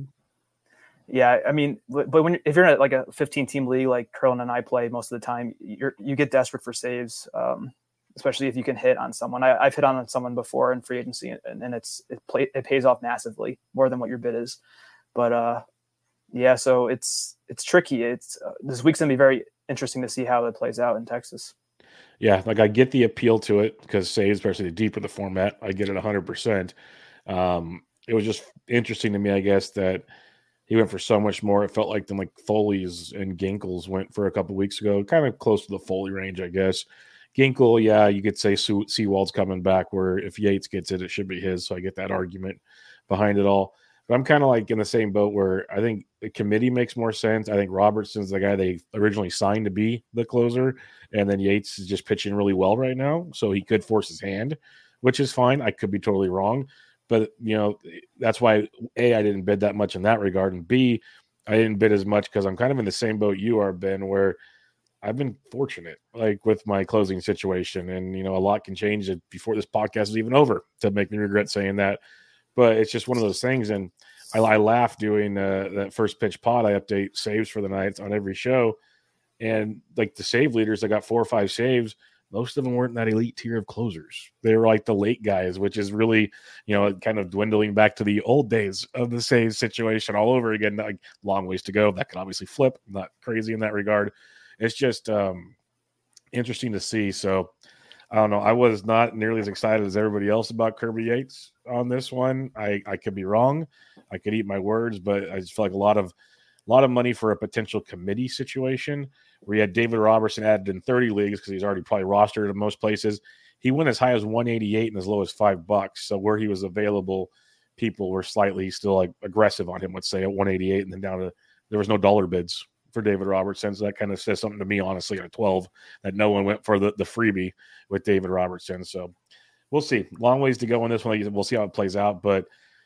Speaker 2: yeah, I mean, but if you're in like a 15-team league like Curlin and I play most of the time, you get desperate for saves, especially if you can hit on someone. I've hit on someone before in free agency, and it pays off massively, more than what your bid is. But yeah, so it's tricky. This week's gonna be very interesting to see how it plays out in Texas.
Speaker 1: Yeah, like I get the appeal to it because saves, especially the deeper the format, I get it 100%. It was just interesting to me, I guess, that he went for so much more. It felt like than like Foley's and Ginkel's went for a couple weeks ago, kind of close to the Foley range, I guess. Ginkel, yeah, you could say Seawald's coming back, where if Yates gets it, it should be his. So I get that argument behind it all. But I'm kind of like in the same boat where I think the committee makes more sense. I think Robertson's the guy they originally signed to be the closer, and then Yates is just pitching really well right now, so he could force his hand, which is fine. I could be totally wrong, but that's why A, I didn't bid that much in that regard, and B, I didn't bid as much because I'm kind of in the same boat you are, Ben, where I've been fortunate, like with my closing situation, and a lot can change before this podcast is even over to make me regret saying that. But it's just one of those things, and I laugh doing that first pitch pod. I update saves for the night on every show, and like the save leaders, I got 4 or 5 saves. Most of them weren't that elite tier of closers. They were like the late guys, which is really, kind of dwindling back to the old days of the save situation all over again. Like, long ways to go. That can obviously flip. I'm not crazy in that regard. It's just interesting to see. So I don't know. I was not nearly as excited as everybody else about Kirby Yates on this one. I could be wrong. I could eat my words, but I just feel like a lot of money for a potential committee situation where you had David Robertson added in 30 leagues because he's already probably rostered in most places. He went as high as 188 and as low as $5. So where he was available, people were slightly still like aggressive on him, let's say at 188, and then down to there was no dollar bids for David Robertson. So that kind of says something to me, honestly, at 12, that no one went for the freebie with David Robertson. So we'll see. Long ways to go on this one. We'll see how it plays out. But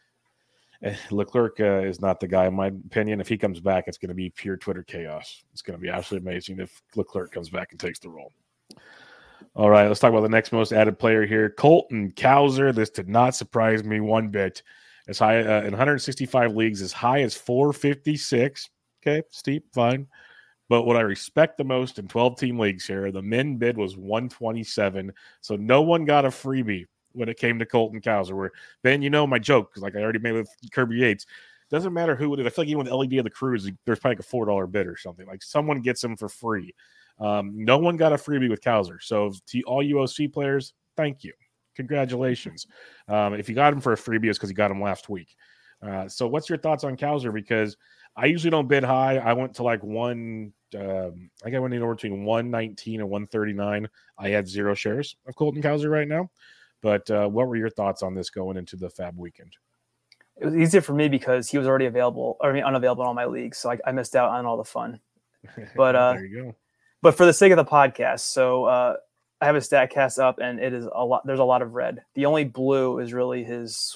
Speaker 1: Leclerc is not the guy, in my opinion. If he comes back, it's going to be pure Twitter chaos. It's going to be absolutely amazing if Leclerc comes back and takes the role. All right, let's talk about the next most added player here, Colton Cowser. This did not surprise me one bit. As high in 165 leagues, as high as 456. Okay, steep, fine. But what I respect the most in 12-team leagues here, the min bid was 127. So no one got a freebie when it came to Colton Cowser. Where, Ben, my joke, because like I already made with Kirby Yates, Doesn't matter who it is. I feel like even with LED of the Cruise, there's probably like a $4 bid or something. Like someone gets him for free. No one got a freebie with Cowser. So to all UOC players, thank you. Congratulations. If you got him for a freebie, it's because you got him last week. So what's your thoughts on Cowser? Because I usually don't bid high. I went to like I think I went anywhere between 119 and 139. I had 0 shares of Colton Cowser right now. But what were your thoughts on this going into the Fab weekend?
Speaker 2: It was easier for me because he was already unavailable in all my leagues. So I missed out on all the fun. But
Speaker 1: there you go.
Speaker 2: But for the sake of the podcast, so I have a StatCast up, and it is a lot. There's a lot of red. The only blue is really his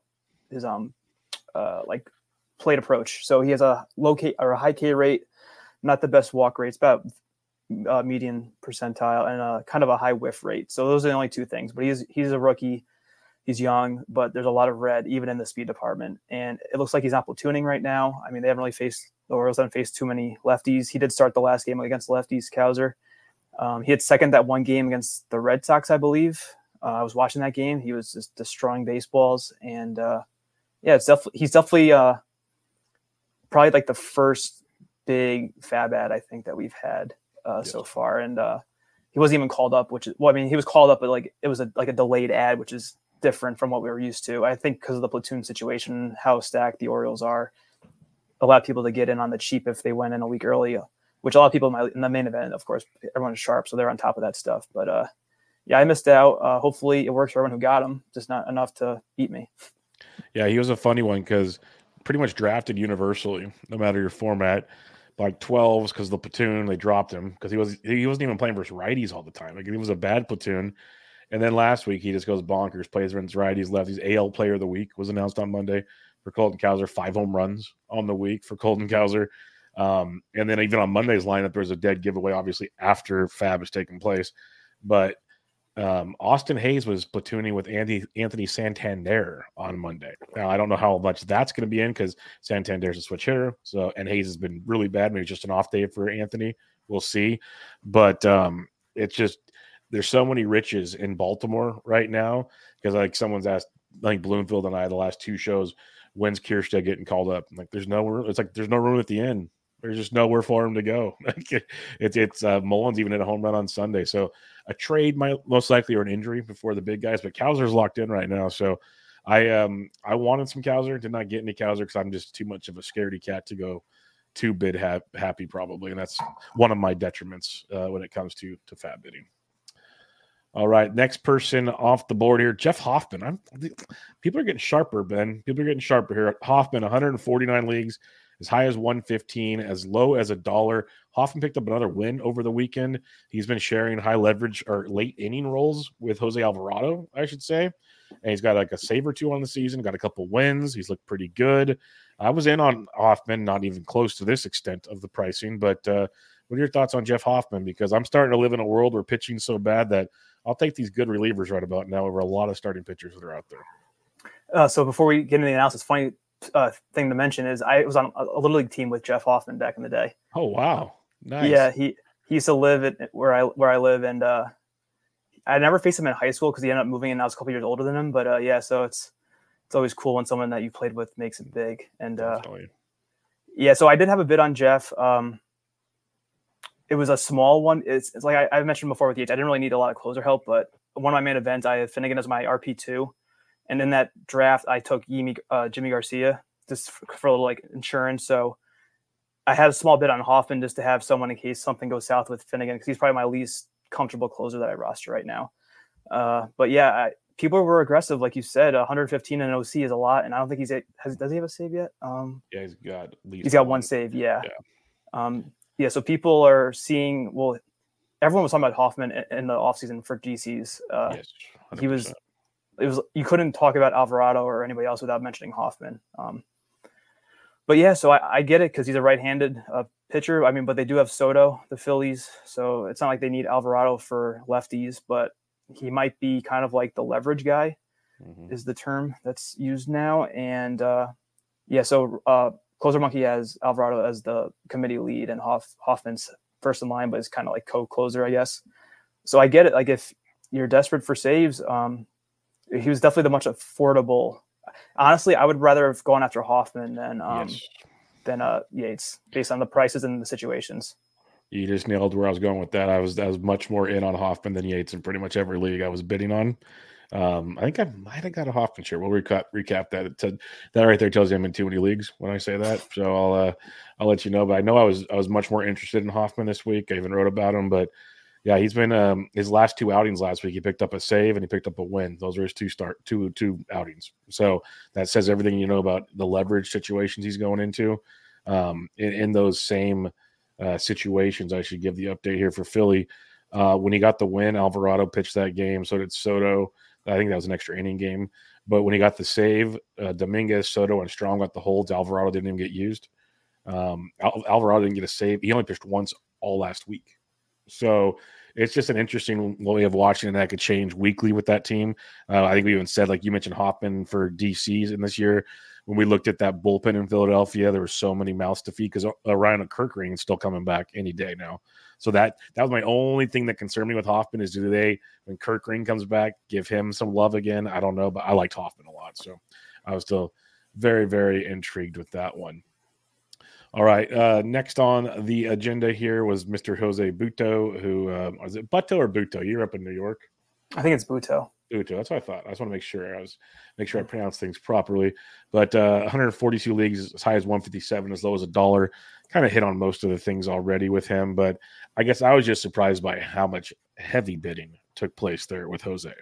Speaker 2: like plate approach. So he has a low K or a high K rate, not the best walk rate. It's about median percentile, and kind of a high whiff rate. So those are the only two things. But he's a rookie. He's young, but there's a lot of red even in the speed department. And it looks like he's not platooning right now. I mean, the Orioles haven't faced too many lefties. He did start the last game against lefties, Cowser. He had second that one game against the Red Sox, I believe. I was watching that game. He was just destroying baseballs. And he's definitely probably like the first big Fab ad I think that we've had so far. And he wasn't even called up, he was called up, but like it was a delayed ad, which is different from what we were used to. I think because of the platoon situation, how stacked the Orioles are, a lot of people to get in on the cheap if they went in a week early, which a lot of people in the main event, of course, everyone's sharp, so they're on top of that stuff. But I missed out. Hopefully it works for everyone who got him, just not enough to beat me.
Speaker 1: Yeah, he was a funny one because pretty much drafted universally, no matter your format. Like 12s because the platoon, they dropped him because he wasn't even playing versus righties all the time. Like he was a bad platoon. And then last week, he just goes bonkers, plays against righties, lefties. AL Player of the Week was announced on Monday for Colton Cowser. 5 home runs on the week for Colton Cowser. And then even on Monday's lineup, there's a dead giveaway, obviously, after Fab has taken place. But Austin Hayes was platooning with Anthony Santander on Monday. Now, I don't know how much that's going to be in because Santander's a switch hitter. And Hayes has been really bad. Maybe just an off day for Anthony. We'll see. But it's just – there's so many riches in Baltimore right now because like someone's asked, I think Bloomfield and I, the last 2 shows, when's Kierstead getting called up? Like there's no room. It's like there's no room at the end. There's just nowhere for him to go. It's Mullins even hit a home run on Sunday. So a trade might most likely or an injury before the big guys, but Cowser's locked in right now. So I wanted some Cowser, did not get any Cowser because I'm just too much of a scaredy cat to go too bid happy probably, and that's one of my detriments when it comes to Fab bidding. All right, next person off the board here, Jeff Hoffman. People are getting sharper, Ben. People are getting sharper here. Hoffman, 149 leagues, as high as 115, as low as $1. Hoffman picked up another win over the weekend. He's been sharing high leverage or late inning roles with Jose Alvarado, I should say. And he's got like a save or 2 on the season, got a couple wins. He's looked pretty good. I was in on Hoffman, not even close to this extent of the pricing. But what are your thoughts on Jeff Hoffman? Because I'm starting to live in a world where pitching's so bad that I'll take these good relievers right about now over a lot of starting pitchers that are out there.
Speaker 2: So before we get into the analysis, funny thing to mention is I was on a Little League team with Jeff Hoffman back in the day.
Speaker 1: Oh, wow. Nice.
Speaker 2: Yeah, he used to live where I live, and I never faced him in high school because he ended up moving in. I was a couple years older than him, but so it's always cool when someone that you played with makes it big. And so I did have a bid on Jeff. It was a small one. It's like I mentioned before with Yates. I didn't really need a lot of closer help, but one of my main events, I had Finnegan as my RP2. And in that draft, I took Jimmy Garcia just for a little like insurance. So I had a small bid on Hoffman just to have someone in case something goes south with Finnegan because he's probably my least comfortable closer that I roster right now. But yeah, people were aggressive. Like you said, 115 in OC is a lot. And I don't think does he have a save yet?
Speaker 1: Yeah,
Speaker 2: he's got one save. Yeah. So people are seeing, everyone was talking about Hoffman in the offseason for GCs. Yes, you couldn't talk about Alvarado or anybody else without mentioning Hoffman. But yeah, so I get it because he's a right-handed pitcher. I mean, but they do have Soto, the Phillies. So it's not like they need Alvarado for lefties, but he might be kind of like the leverage guy is the term that's used now. And so Closer Monkey has Alvarado as the committee lead and Hoffman's first in line, but is kind of like co-closer, I guess. So I get it. Like if you're desperate for saves, he was definitely the much affordable. honestly, I would rather have gone after Hoffman
Speaker 1: Yes.
Speaker 2: than Yates based on the prices and the situations.
Speaker 1: You just nailed where I was going with that. I was much more in on Hoffman than Yates in pretty much every league I was bidding on. I think I might have got a Hoffman share. We'll recap that. That right there tells you I'm in too many leagues when I say that. So I'll let you know. But I know I was much more interested in Hoffman this week. I even wrote about him. But yeah, he's been his last two outings last week. He picked up a save and he picked up a win. Those are his two outings. So that says everything you know about the leverage situations he's going into. In those same situations, I should give the update here for Philly. When he got the win, Alvarado pitched that game. So did Soto. I think that was an extra inning game. But when he got the save, Dominguez, Soto, and Strong got the holds. Alvarado didn't even get used. Alvarado didn't get a save. He only pitched once all last week. So it's just an interesting way of watching, and that could change weekly with that team. I think we even said, like you mentioned, Hoffman for DCs in this year. When we looked at that bullpen in Philadelphia, there were so many mouths to feed because Ryan Kirkring is still coming back any day now. So that was my only thing that concerned me with Hoffman is, do they, when Kirkring comes back, give him some love again? I don't know, but I liked Hoffman a lot. So I was still very, very intrigued with that one. All right. Next on the agenda here was Mr. Jose Butto, who was it Butto or Butto? You're up in New York.
Speaker 2: I think it's Butto.
Speaker 1: Butto. That's what I thought. I just want to make sure I pronounce things properly. But 142 leagues, as high as 157, as low as $1. Kind of hit on most of the things already with him, but I guess I was just surprised by how much heavy bidding took place there with Jose.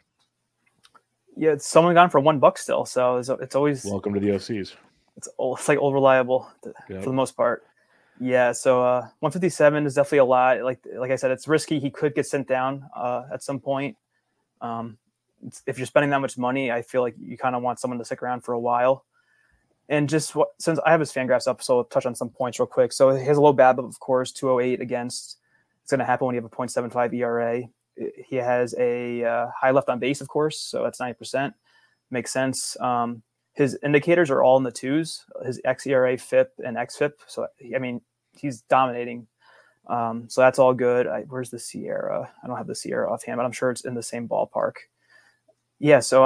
Speaker 2: Yeah, it's someone gone for $1 still, so it's always
Speaker 1: welcome to the OCs.
Speaker 2: It's like old reliable for the most part. Yeah, so 157 is definitely a lot. Like I said, it's risky. He could get sent down at some point. If you're spending that much money, I feel like you kind of want someone to stick around for a while. And just since I have his Fangraphs up, so I'll touch on some points real quick. So he has a low BABIP, of course, 208 against. It's going to happen when you have a 0.75 ERA. He has a high left on base, of course, so that's 90%. Makes sense. His indicators are all in the twos. His xERA, FIP, and xFIP. So I mean, he's dominating. So that's all good. Where's the Sierra? I don't have the Sierra offhand, but I'm sure it's in the same ballpark. Yeah, so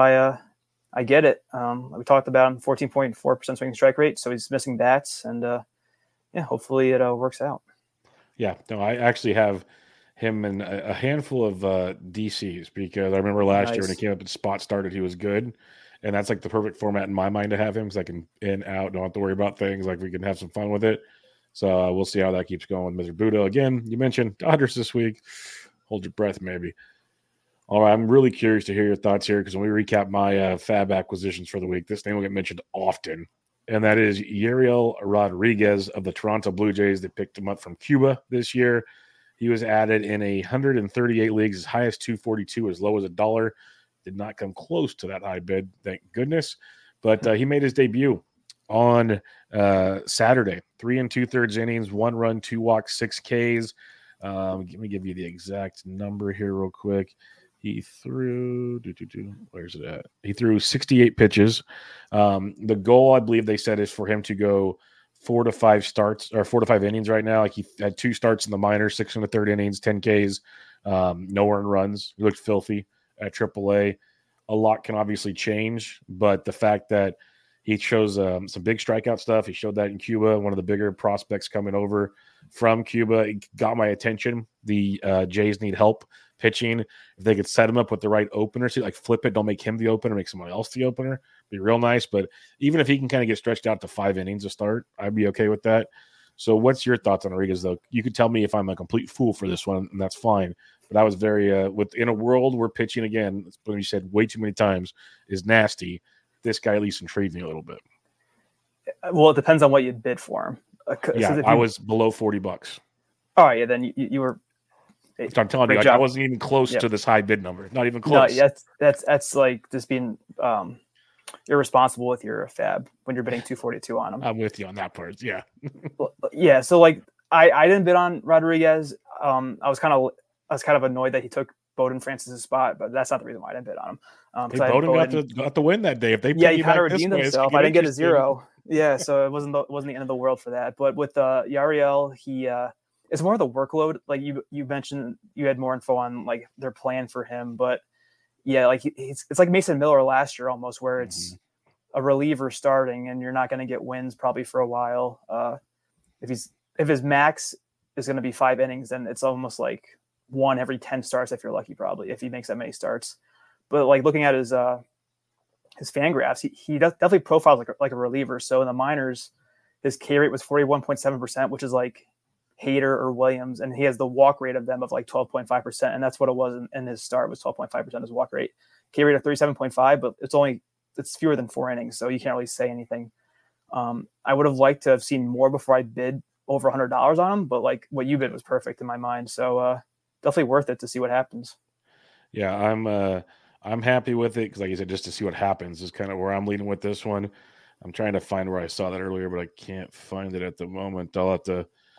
Speaker 2: I get it. We talked about him, 14.4% swinging strike rate, so he's missing bats, and hopefully it works out.
Speaker 1: Yeah, no, I actually have him in a handful of DCs because I remember last year when he came up and spot started, he was good, and that's like the perfect format in my mind to have him because I can in, out, don't have to worry about things. Like we can have some fun with it. So we'll see how that keeps going with Mr. Butto. Again, you mentioned Dodgers this week. Hold your breath, maybe. All right, I'm really curious to hear your thoughts here because when we recap my fab acquisitions for the week, this name will get mentioned often, and that is Yariel Rodriguez of the Toronto Blue Jays. They picked him up from Cuba this year. He was added in 138 leagues, as high as 242, as low as $1. Did not come close to that high bid, thank goodness. But he made his debut on Saturday. 3 2/3 innings, 1 run, 2 walks, 6 Ks. Let me give you the exact number here real quick. He threw, where's it at? He threw 68 pitches. The goal, I believe they said, is for him to go 4 to 5 starts or 4 to 5 innings right now. Like he had 2 starts in the minors, 6 1/3 innings, 10 Ks, no earned runs. He looked filthy at AAA. A lot can obviously change, but the fact that he shows some big strikeout stuff, he showed that in Cuba, one of the bigger prospects coming over from Cuba. It got my attention. The Jays need help pitching. If they could set him up with the right opener, see, like flip it, don't make him the opener, make someone else the opener, be real nice. But even if he can kind of get stretched out to 5 innings to start, I'd be okay with that. So what's your thoughts on Rodriguez, though? You could tell me if I'm a complete fool for this one, and that's fine. But I was very in a world where pitching, again, when you said way too many times, is nasty, this guy at least intrigued me a little bit.
Speaker 2: Well, it depends on what you bid for him.
Speaker 1: Yeah, I was below $40.
Speaker 2: All right, yeah, then you were.
Speaker 1: I'm telling you, I wasn't even close to this high bid number. Not even close.
Speaker 2: No, that's like just being irresponsible with your fab when you're bidding 242 on him.
Speaker 1: I'm with you on that part. Yeah.
Speaker 2: Yeah. So like I didn't bid on Rodriguez. I was kind of annoyed that he took Bowden Francis' spot, but that's not the reason why I didn't bid on him.
Speaker 1: Bowden got the win that day. If they
Speaker 2: he kind of redeemed himself. I didn't get a 0. Yeah, so it wasn't the end of the world for that. But with Yariel, he it's more of the workload. Like you mentioned, you had more info on like their plan for him, but yeah, like it's like Mason Miller last year almost, where it's a reliever starting, and you're not going to get wins probably for a while. If his max is going to be 5 innings, then it's almost like 1 every 10 starts if you're lucky, probably, if he makes that many starts. But like looking at his Fangraphs, he definitely profiles like a reliever. So in the minors, his K rate was 41.7%, which is like Hader or Williams, and he has the walk rate of them of like 12.5%, and that's what it was in his start, was 12.5% his walk rate. K rate of 37.5, but it's fewer than 4 innings, so you can't really say anything. I would have liked to have seen more before I bid over $100 on him, but like what you bid was perfect in my mind, so definitely worth it to see what happens.
Speaker 1: Yeah, I'm happy with it because, like you said, just to see what happens is kind of where I'm leading with this one. I'm trying to find where I saw that earlier, but I can't find it at the moment. I'll have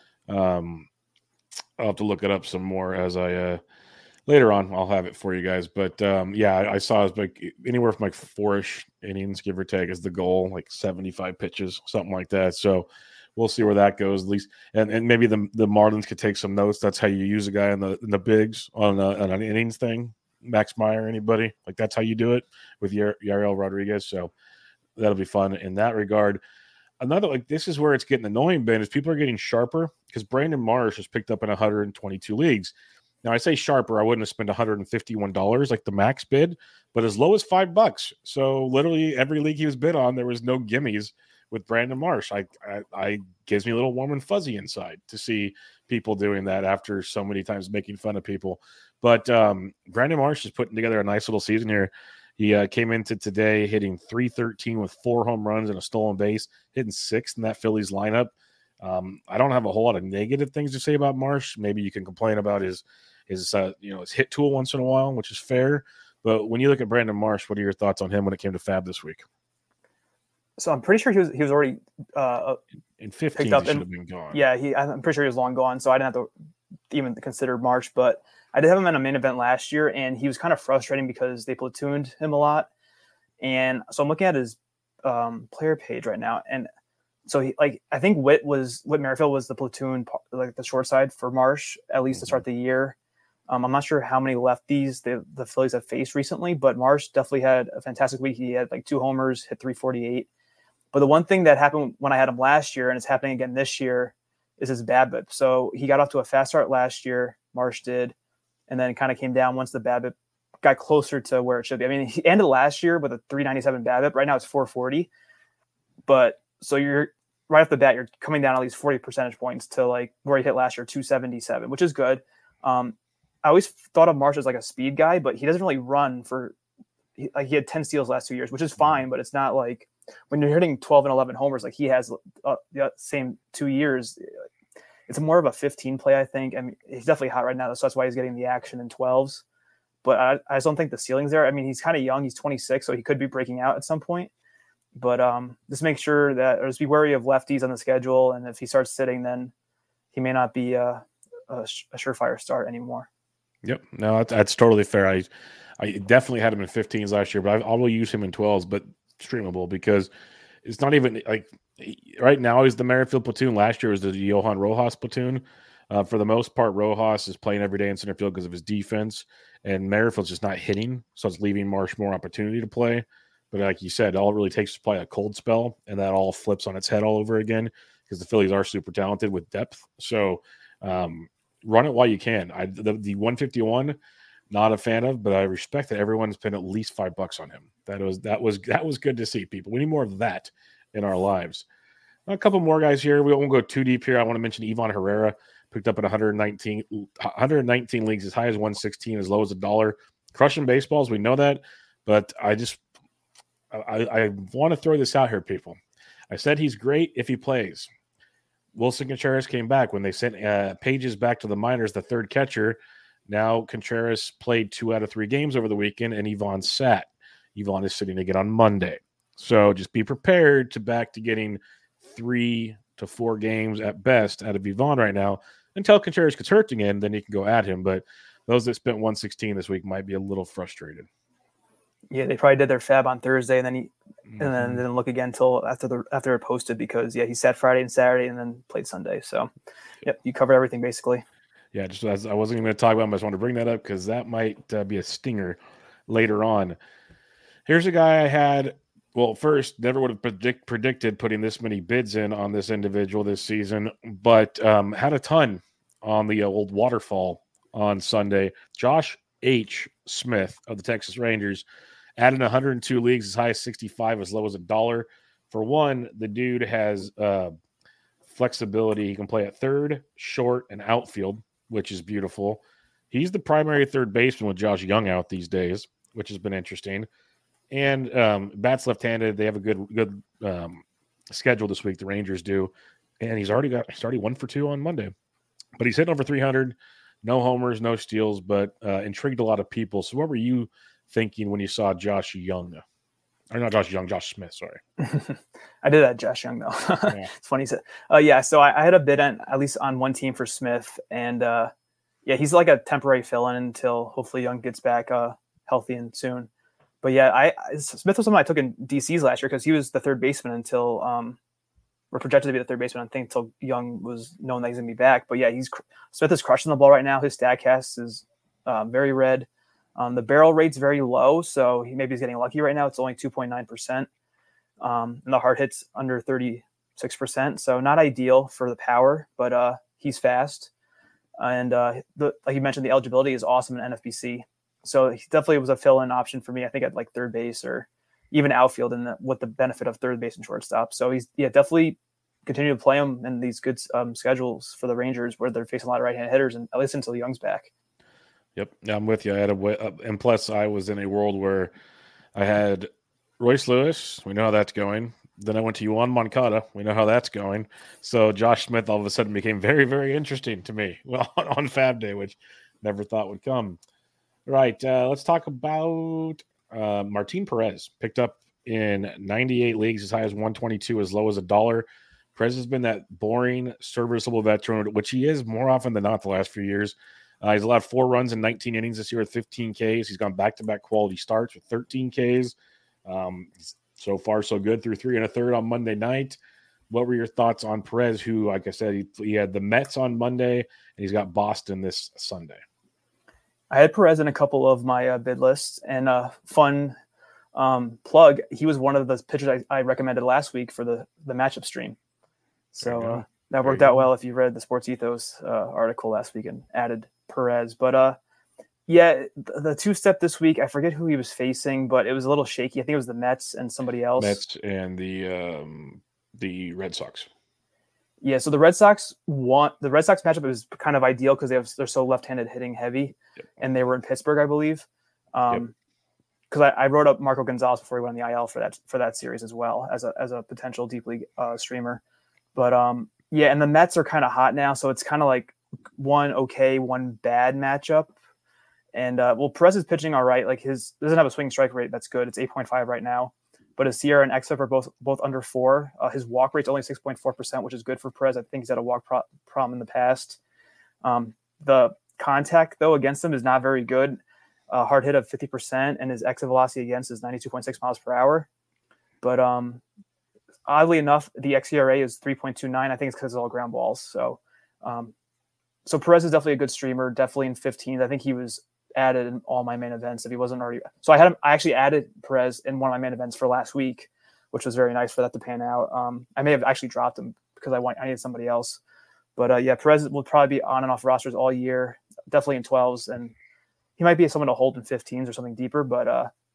Speaker 1: to look it up some more as I later on. I'll have it for you guys. But yeah, I saw it like anywhere from like 4-ish innings, give or take, is the goal, like 75 pitches, something like that. So we'll see where that goes at least, and maybe the Marlins could take some notes. That's how you use a guy in the bigs on an innings thing. Max Meyer, anybody, like that's how you do it with Yariel Rodriguez. So that'll be fun in that regard. Another, like, this is where it's getting annoying, Ben, is people are getting sharper because Brandon Marsh has picked up in 122 leagues. Now, I say sharper, I wouldn't have spent $151 like the max bid, but as low as $5. So literally every league he was bid on, there was no gimmies with Brandon Marsh. I gives me a little warm and fuzzy inside to see people doing that after so many times making fun of people. But Brandon Marsh is putting together a nice little season here. He came into today hitting .313 with 4 home runs and a stolen base, hitting 6th in that Phillies lineup. I don't have a whole lot of negative things to say about Marsh. Maybe you can complain about his hit tool once in a while, which is fair. But when you look at Brandon Marsh, what are your thoughts on him when it came to Fab this week?
Speaker 2: So I'm pretty sure he was already
Speaker 1: in 15. He should have been gone.
Speaker 2: Yeah, I'm pretty sure he was long gone, so I didn't have to even consider Marsh. But I did have him in a main event last year, and he was kind of frustrating because they platooned him a lot. And so I'm looking at his player page right now, and so I think Whit Merrifield was the platoon, like the short side for Marsh, at least to start the year. I'm not sure how many lefties the Phillies have faced recently, but Marsh definitely had a fantastic week. He had like 2 homers, hit .348. But the one thing that happened when I had him last year, and it's happening again this year, is his BABIP. So he got off to a fast start last year, Marsh did, and then it kind of came down once the BABIP got closer to where it should be. I mean, he ended last year with a .397 BABIP. Right now it's .440. But so you're right off the bat, you're coming down at least 40 percentage points to like where he hit last year, .277, which is good. I always thought of Marsh as like a speed guy, but he doesn't really run he had 10 steals last 2 years, which is fine, but it's not like when you're hitting 12 and 11 homers, like he has the same 2 years. It's more of a 15 play, I think. I mean, he's definitely hot right now, so that's why he's getting the action in 12s. But I just don't think the ceiling's there. I mean, he's kind of young. He's 26, so he could be breaking out at some point. But just make sure just be wary of lefties on the schedule. And if he starts sitting, then he may not be a surefire start anymore.
Speaker 1: Yep. No, that's totally fair. I definitely had him in 15s last year, but I'll use him in 12s, but streamable because it's not even like right now he's the Merrifield platoon. Last year was the Johan Rojas platoon. For the most part, Rojas is playing every day in center field because of his defense, and Merrifield's just not hitting, so it's leaving Marsh more opportunity to play. But like you said, all it really takes is play a cold spell, and that all flips on its head all over again because the Phillies are super talented with depth. So run it while you can. The 151, not a fan of, but I respect that everyone's spent at least $5 on him. That was good to see, people. We need more of that in our lives. A couple more guys here. We won't go too deep here. I want to mention Ivan Herrera, picked up at 119 leagues, as high as 116, as low as $1. Crushing baseballs, we know that, but I want to throw this out here, people. I said he's great if he plays. Wilson Contreras came back when they sent Pages back to the minors, the third catcher. Now Contreras played 2 out of 3 games over the weekend, and Ivan sat. Ivan is sitting again on Monday. So just be prepared to getting 3 to 4 games at best out of Ivan right now until Contreras gets hurt again. Then you can go at him. But those that spent 116 this week might be a little frustrated. Yeah,
Speaker 2: they probably did their fab on Thursday, and then then didn't look again until after it posted because he sat Friday and Saturday and then played Sunday. So, yep, you covered everything basically.
Speaker 1: Yeah, just as I wasn't even going to talk about him, I just wanted to bring that up because that might be a stinger later on. Here's a guy I had Well, first, never would have predicted putting this many bids in on this individual this season, but had a ton on the old waterfall on Sunday. Josh H. Smith of the Texas Rangers added 102 leagues, as high as 65, as low as $1. For one, the dude has flexibility. He can play at third, short, and outfield, which is beautiful. He's the primary third baseman with Josh Young out these days, which has been interesting. And bats left-handed. They have a good schedule this week. The Rangers do, and he's already 1 for 2 on Monday. But he's hitting over 300. No homers, no steals, but intrigued a lot of people. So, what were you thinking when you saw Josh Young? Or not Josh Young, Josh Smith. Sorry,
Speaker 2: I did that Josh Young though.
Speaker 1: Yeah.
Speaker 2: It's funny. So I had a bid on at least on one team for Smith, and he's like a temporary fill-in until hopefully Young gets back healthy and soon. But yeah, Smith was someone I took in DCs last year because he was the third baseman until we're projected to be the third baseman, I think, until Young was known that he's gonna be back. But yeah, Smith is crushing the ball right now. His Statcast is very red. The barrel rate's very low, so he's getting lucky right now. It's only 2.9%. And the hard hit's under 36%, so not ideal for the power, but he's fast. And like you mentioned, the eligibility is awesome in NFBC. So he definitely was a fill-in option for me. I think at like third base or even outfield, and with the benefit of third base and shortstop. So he's definitely continue to play him in these good schedules for the Rangers, where they're facing a lot of right-handed hitters, and at least until Young's back.
Speaker 1: Yep, I'm with you. I had and plus I was in a world where I had Royce Lewis. We know how that's going. Then I went to Yoan Moncada. We know how that's going. So Josh Smith all of a sudden became very, very interesting to me. Well, on Fab Day, which never thought would come. Right. Let's talk about Martin Perez. Picked up in 98 leagues, as high as 122, as low as $1. Perez has been that boring, serviceable veteran, which he is more often than not the last few years. He's allowed 4 runs in 19 innings this year with 15 Ks. He's gone back-to-back quality starts with 13 Ks. So far, so good through 3 1/3 on Monday night. What were your thoughts on Perez, who, like I said, he had the Mets on Monday, and he's got Boston this Sunday?
Speaker 2: I had Perez in a couple of my bid lists, and fun plug. He was one of the pitchers I recommended last week for the matchup stream. So that worked out well if you read the Sports Ethos article last week and added Perez. But the two-step this week, I forget who he was facing, but it was a little shaky. I think it was the Mets and somebody else.
Speaker 1: Mets and the Red Sox.
Speaker 2: Yeah, so the Red Sox matchup is kind of ideal because they're so left-handed hitting heavy, and they were in Pittsburgh, I believe. Because I wrote up Marco Gonzalez before he went on the IL for that series as well as a potential deep league streamer. But and the Mets are kind of hot now, so it's kind of like one okay, one bad matchup. And Perez is pitching all right. Like his doesn't have a swing strike rate that's good. It's 8.5 right now. But his SIERA and xFIP are both under 4. His walk rate's only 6.4%, which is good for Perez. I think he's had a walk problem in the past. The contact, though, against him is not very good. Hard hit of 50%, and his exit velocity against is 92.6 miles per hour. But oddly enough, the xERA is 3.29. I think it's because it's all ground balls. So Perez is definitely a good streamer, definitely in 15. I think he was added in all my main events if he wasn't already. So I actually added Perez in one of my main events for last week, which was very nice for that to pan out. I may have actually dropped him because I needed somebody else. But Perez will probably be on and off rosters all year, definitely in 12s, and he might be someone to hold in 15s or something deeper. But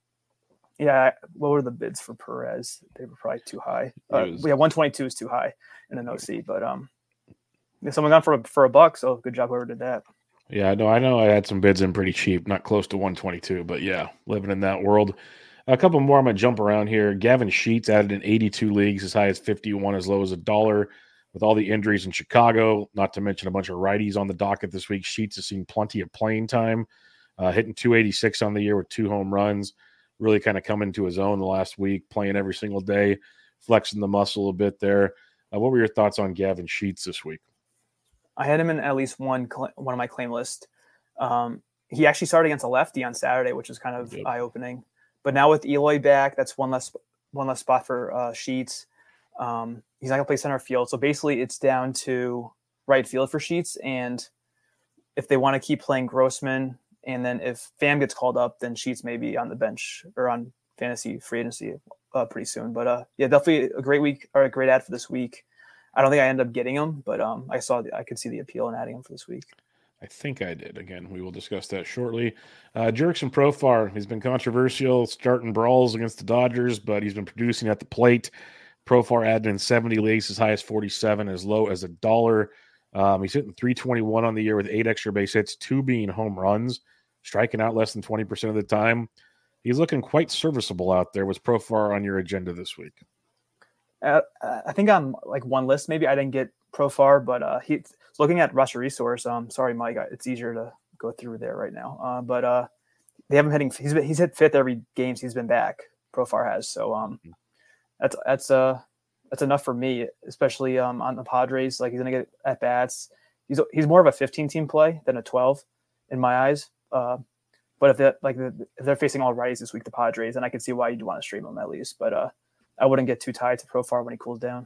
Speaker 2: what were the bids for Perez? They were probably too high. 122 is too high in an OC, but someone gone for a buck. So good job whoever did that.
Speaker 1: Yeah, no, I know I had some bids in pretty cheap, not close to 122, but yeah, living in that world. A couple more I'm going to jump around here. Gavin Sheets added in 82 leagues, as high as 51, as low as $1. With all the injuries in Chicago, not to mention a bunch of righties on the docket this week, Sheets has seen plenty of playing time, hitting 286 on the year with 2 home runs, really kind of coming to his own the last week, playing every single day, flexing the muscle a bit there. What were your thoughts on Gavin Sheets this week?
Speaker 2: I had him in at least one of my claim list. He actually started against a lefty on Saturday, which is kind of eye-opening. But now with Eloy back, that's one less spot for Sheets. He's not going to play center field. So basically it's down to right field for Sheets. And if they want to keep playing Grossman, and then if Pham gets called up, then Sheets may be on the bench or on fantasy free agency pretty soon. But yeah, definitely a great week or a great ad for this week. I don't think I end up getting him, but I could see the appeal in adding him for this week.
Speaker 1: I think I did. Again, we will discuss that shortly. Jurickson Profar has been controversial starting brawls against the Dodgers, but he's been producing at the plate. Profar added in 70 leagues, as high as 47, as low as $1. He's hitting 321 on the year with 8 extra base hits, 2 being home runs, striking out less than 20% of the time. He's looking quite serviceable out there. Was Profar on your agenda this week?
Speaker 2: I think on like one list, maybe I didn't get Profar, but he's looking at roster resource. Sorry, Mike, it's easier to go through there right now. But they haven't hitting. He's hit 5th every game he's been back. Profar has, so that's enough for me, especially on the Padres. Like he's gonna get at bats. He's more of a 15-team play than a 12 in my eyes. But if they're facing all righties this week, the Padres, and I can see why you'd want to stream him at least. But I wouldn't get too tied to Profar when he cools down.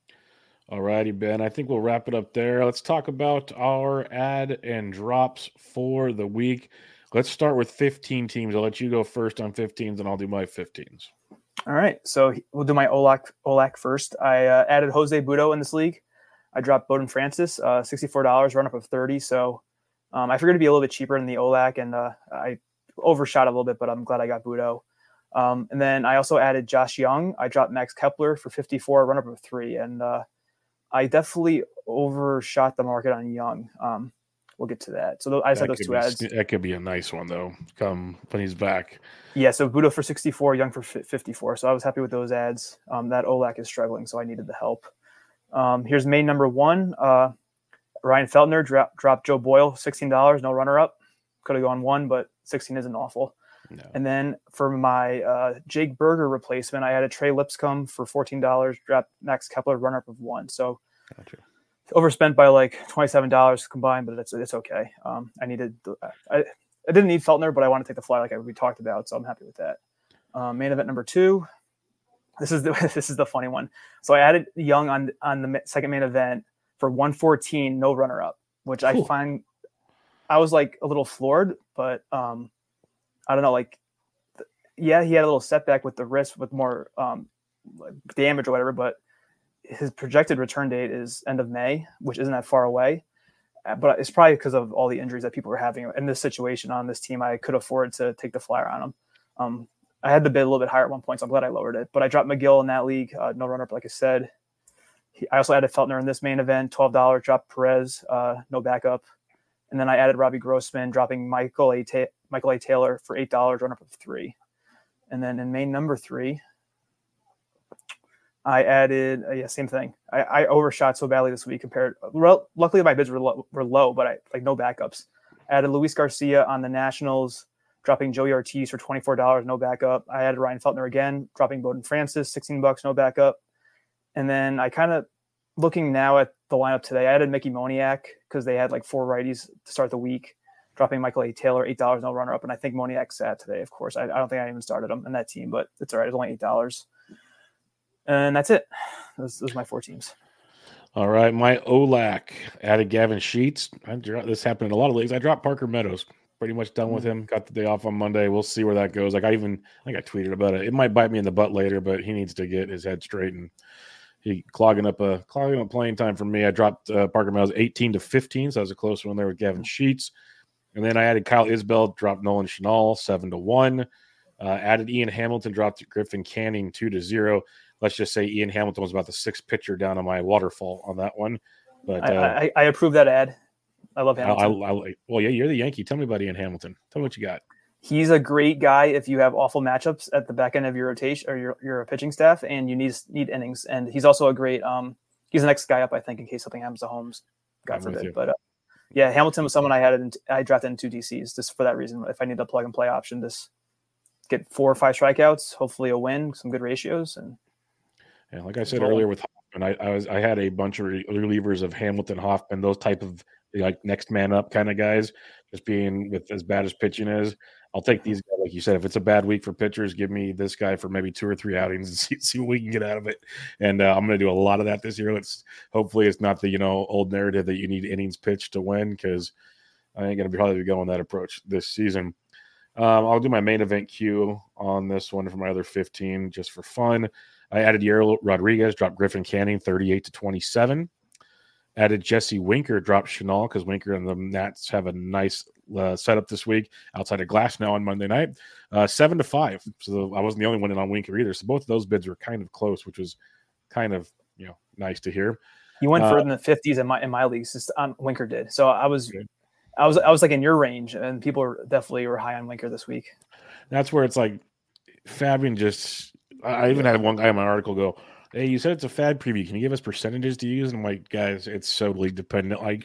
Speaker 1: All righty, Ben. I think we'll wrap it up there. Let's talk about our ad and drops for the week. Let's start with 15 teams. I'll let you go first on 15s, and I'll do my 15s.
Speaker 2: All right. So we'll do my Olac first. I added Jose Butto in this league. I dropped Bowden Francis, $64, run up of 30. So I figured it'd be a little bit cheaper than the Olac, and I overshot a little bit, but I'm glad I got Butto. And then I also added Josh Young. I dropped Max Kepler for 54, run up of 3. And I definitely overshot the market on Young. We'll get to that. So I just had those 2 ads.
Speaker 1: That could be a nice one, though, come when he's back.
Speaker 2: Yeah, so Butto for 64, Young for 54. So I was happy with those ads. That Olac is struggling, so I needed the help. Here's main number 1. Ryan Feltner dropped Joe Boyle, $16, no runner-up. Could have gone 1, but 16 isn't awful. No. And then for my Jake Berger replacement, I added Trey Lipscomb for $14, dropped Max Kepler, runner-up of 1. So overspent by like $27 combined, but it's okay. I didn't need Feltner, but I want to take the fly like we talked about, so I'm happy with that. Main event number 2. This is the funny one. So I added Young on the second main event for 114, no runner-up, which I find I was like a little floored, but I don't know, like, yeah, he had a little setback with the wrist with more damage or whatever, but his projected return date is end of May, which isn't that far away. But it's probably because of all the injuries that people were having in this situation on this team. I could afford to take the flyer on him. I had the bid a little bit higher at one point, so I'm glad I lowered it. But I dropped McGill in that league, no runner-up, like I said. I also added Feltner in this main event, $12, dropped Perez, no backup. And then I added Robbie Grossman, dropping Michael A. Taylor for $8, run up of 3. And then in main number 3, I added, same thing. I overshot so badly this week luckily my bids were low, but no backups. I added Luis Garcia on the Nationals, dropping Joey Ortiz for $24, no backup. I added Ryan Feltner again, dropping Bowden Francis, $16, no backup. And then I kind of, looking now at the lineup today, I added Mickey Moniak because they had like 4 righties to start the week, dropping Michael A. Taylor, $8, no runner-up. And I think Moniak sat today, of course. I don't think I even started him in that team, but it's all right. It's only $8. And that's it. Those are my 4 teams.
Speaker 1: All right. My Olac added Gavin Sheets. This happened in a lot of leagues. I dropped Parker Meadows. Pretty much done with him. Got the day off on Monday. We'll see where that goes. I think I tweeted about it. It might bite me in the butt later, but he needs to get his head straight, and he clogging up playing time for me. I dropped Parker Meadows 18 to 15, so that was a close one there with Gavin Sheets. And then I added Kyle Isbell, dropped Nolan Chenal 7-1. Added Ian Hamilton, dropped Griffin Canning 2-0. Let's just say Ian Hamilton was about the 6th pitcher down on my waterfall on that one. But
Speaker 2: I approve that ad. I love Hamilton.
Speaker 1: Well, yeah, you're the Yankee. Tell me about Ian Hamilton. Tell me what you got.
Speaker 2: He's a great guy if you have awful matchups at the back end of your rotation or your pitching staff, and you need innings. And he's also a great. He's the next guy up, I think, in case something happens to Holmes. God forbid. But yeah, Hamilton was someone I drafted in 2 DCs just for that reason. If I need a plug and play option, just get 4 or 5 strikeouts, hopefully a win, some good ratios, and.
Speaker 1: Yeah, like I said earlier with Hoffman, I had a bunch of relievers of Hamilton, Hoffman, those type of like next man up kind of guys, just being with as bad as pitching is. I'll take these guys, like you said. If it's a bad week for pitchers, give me this guy for maybe 2 or 3 outings and see what we can get out of it. And I'm going to do a lot of that this year. Hopefully it's not the old narrative that you need innings pitched to win, because I ain't going to probably be going that approach this season. I'll do my main event queue on this one for my other 15 just for fun. I added Yariel Rodriguez, dropped Griffin Canning 38-27. Added Jesse Winker, dropped Chenal because Winker and the Nats have a nice setup this week outside of Glasnow on Monday night. 7-5. So I wasn't the only one in on Winker either. So both of those bids were kind of close, which was kind of nice to hear.
Speaker 2: He went further than the 50s in my leagues. Just Winker did. So I was like in your range, and people were high on Winker this week.
Speaker 1: That's where it's like Fabian just. I even had one guy in my article go, "Hey, you said it's a fad preview. Can you give us percentages to use?" And I'm like, guys, it's so league dependent. Like,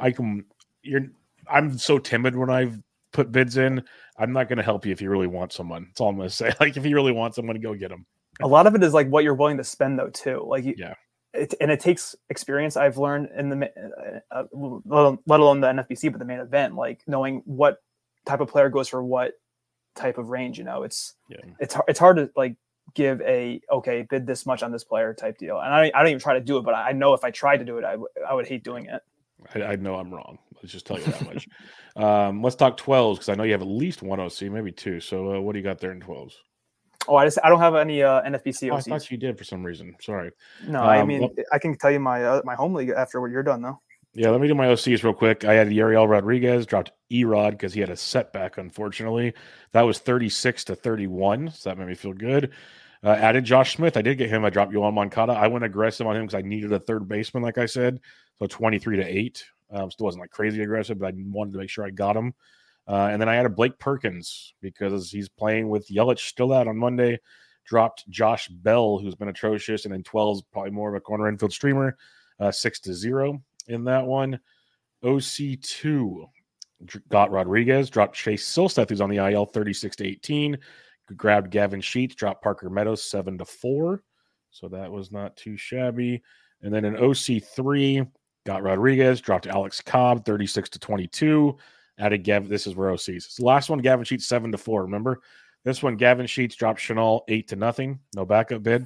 Speaker 1: I'm so timid when I put bids in. I'm not going to help you if you really want someone. That's all I'm going to say. Like, if you really want someone, go get them.
Speaker 2: A lot of it is like what you're willing to spend, though, too. Like, it takes experience. I've learned in the let alone the NFBC, but the main event, like knowing what type of player goes for what type of range. It's hard to like give bid this much on this player type deal. And I don't even try to do it, but I know if I tried to do it, I would hate doing it.
Speaker 1: I know I'm wrong. Let's just tell you that much. Let's talk 12s because I know you have at least one OC, maybe two. So what do you got there in 12s?
Speaker 2: Oh, I don't have any NFBC OCs.
Speaker 1: I thought you did for some reason. Sorry.
Speaker 2: No, I mean, I can tell you my home league after what you're done, though.
Speaker 1: Yeah, let me do my OCs real quick. I had Yariel Rodriguez, dropped Erod because he had a setback, unfortunately. That was 36-31, so that made me feel good. Added Josh Smith. I did get him. I dropped Yohan Moncada. I went aggressive on him because I needed a third baseman, like I said. So 23-8. Still wasn't like crazy aggressive, but I wanted to make sure I got him. And then I added Blake Perkins because he's playing with Yelich still out on Monday. Dropped Josh Bell, who's been atrocious, and then 12's probably more of a corner infield streamer, 6-0 in that one. OC2 got Rodriguez, dropped Chase Silseth, who's on the IL, 36-18. Grabbed Gavin Sheets, dropped Parker Meadows, 7-4. So that was not too shabby. And then in OC3, got Rodriguez, dropped Alex Cobb, 36-22. Added Gavin. This is where OCs. It's the last one, Gavin Sheets, 7-4. Remember? This one, Gavin Sheets dropped Chenal 8-0. No backup bid.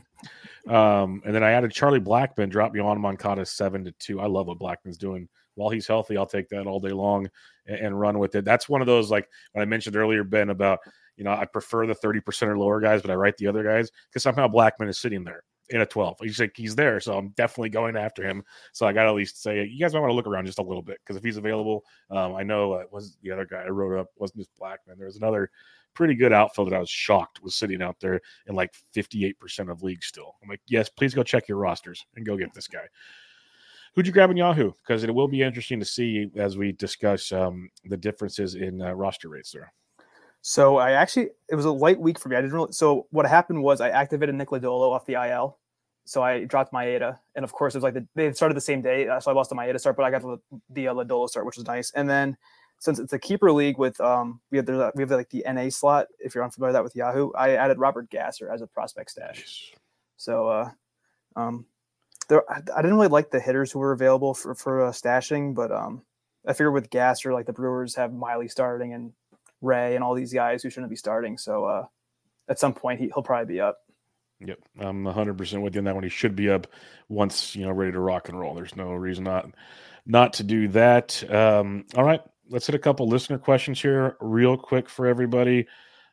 Speaker 1: And then I added Charlie Blackmon, dropped Yohan Moncada 7-2. I love what Blackman's doing. While he's healthy, I'll take that all day long and run with it. That's one of those, like when I mentioned earlier, Ben, about, I prefer the 30% or lower guys, but I write the other guys because somehow Blackmon is sitting there in a 12. He's there, so I'm definitely going after him. So I got to at least say, you guys might want to look around just a little bit because if he's available, I know it was the other guy I wrote up, wasn't just Blackmon. There was another pretty good outfield that I was shocked was sitting out there in like 58% of leagues still. I'm like, yes, please go check your rosters and go get this guy. Who'd you grab in Yahoo? Because it will be interesting to see as we discuss the differences in roster rates there.
Speaker 2: So it was a light week for me. So what happened was I activated Nick Lodolo off the IL. So I dropped Maeda. And of course, it was like they started the same day. So I lost the Maeda start, but I got the Lodolo start, which was nice. And then since it's a keeper league with we have like the NA slot, if you're unfamiliar with that with Yahoo, I added Robert Gasser as a prospect stash. So I didn't really like the hitters who were available for stashing, but I figured with Gasser, like the Brewers have Miley starting and Ray and all these guys who shouldn't be starting. So at some point he'll probably be up.
Speaker 1: Yep, I'm 100% with you on that one. He should be up once ready to rock and roll. There's no reason not to do that. All right, let's hit a couple listener questions here real quick for everybody.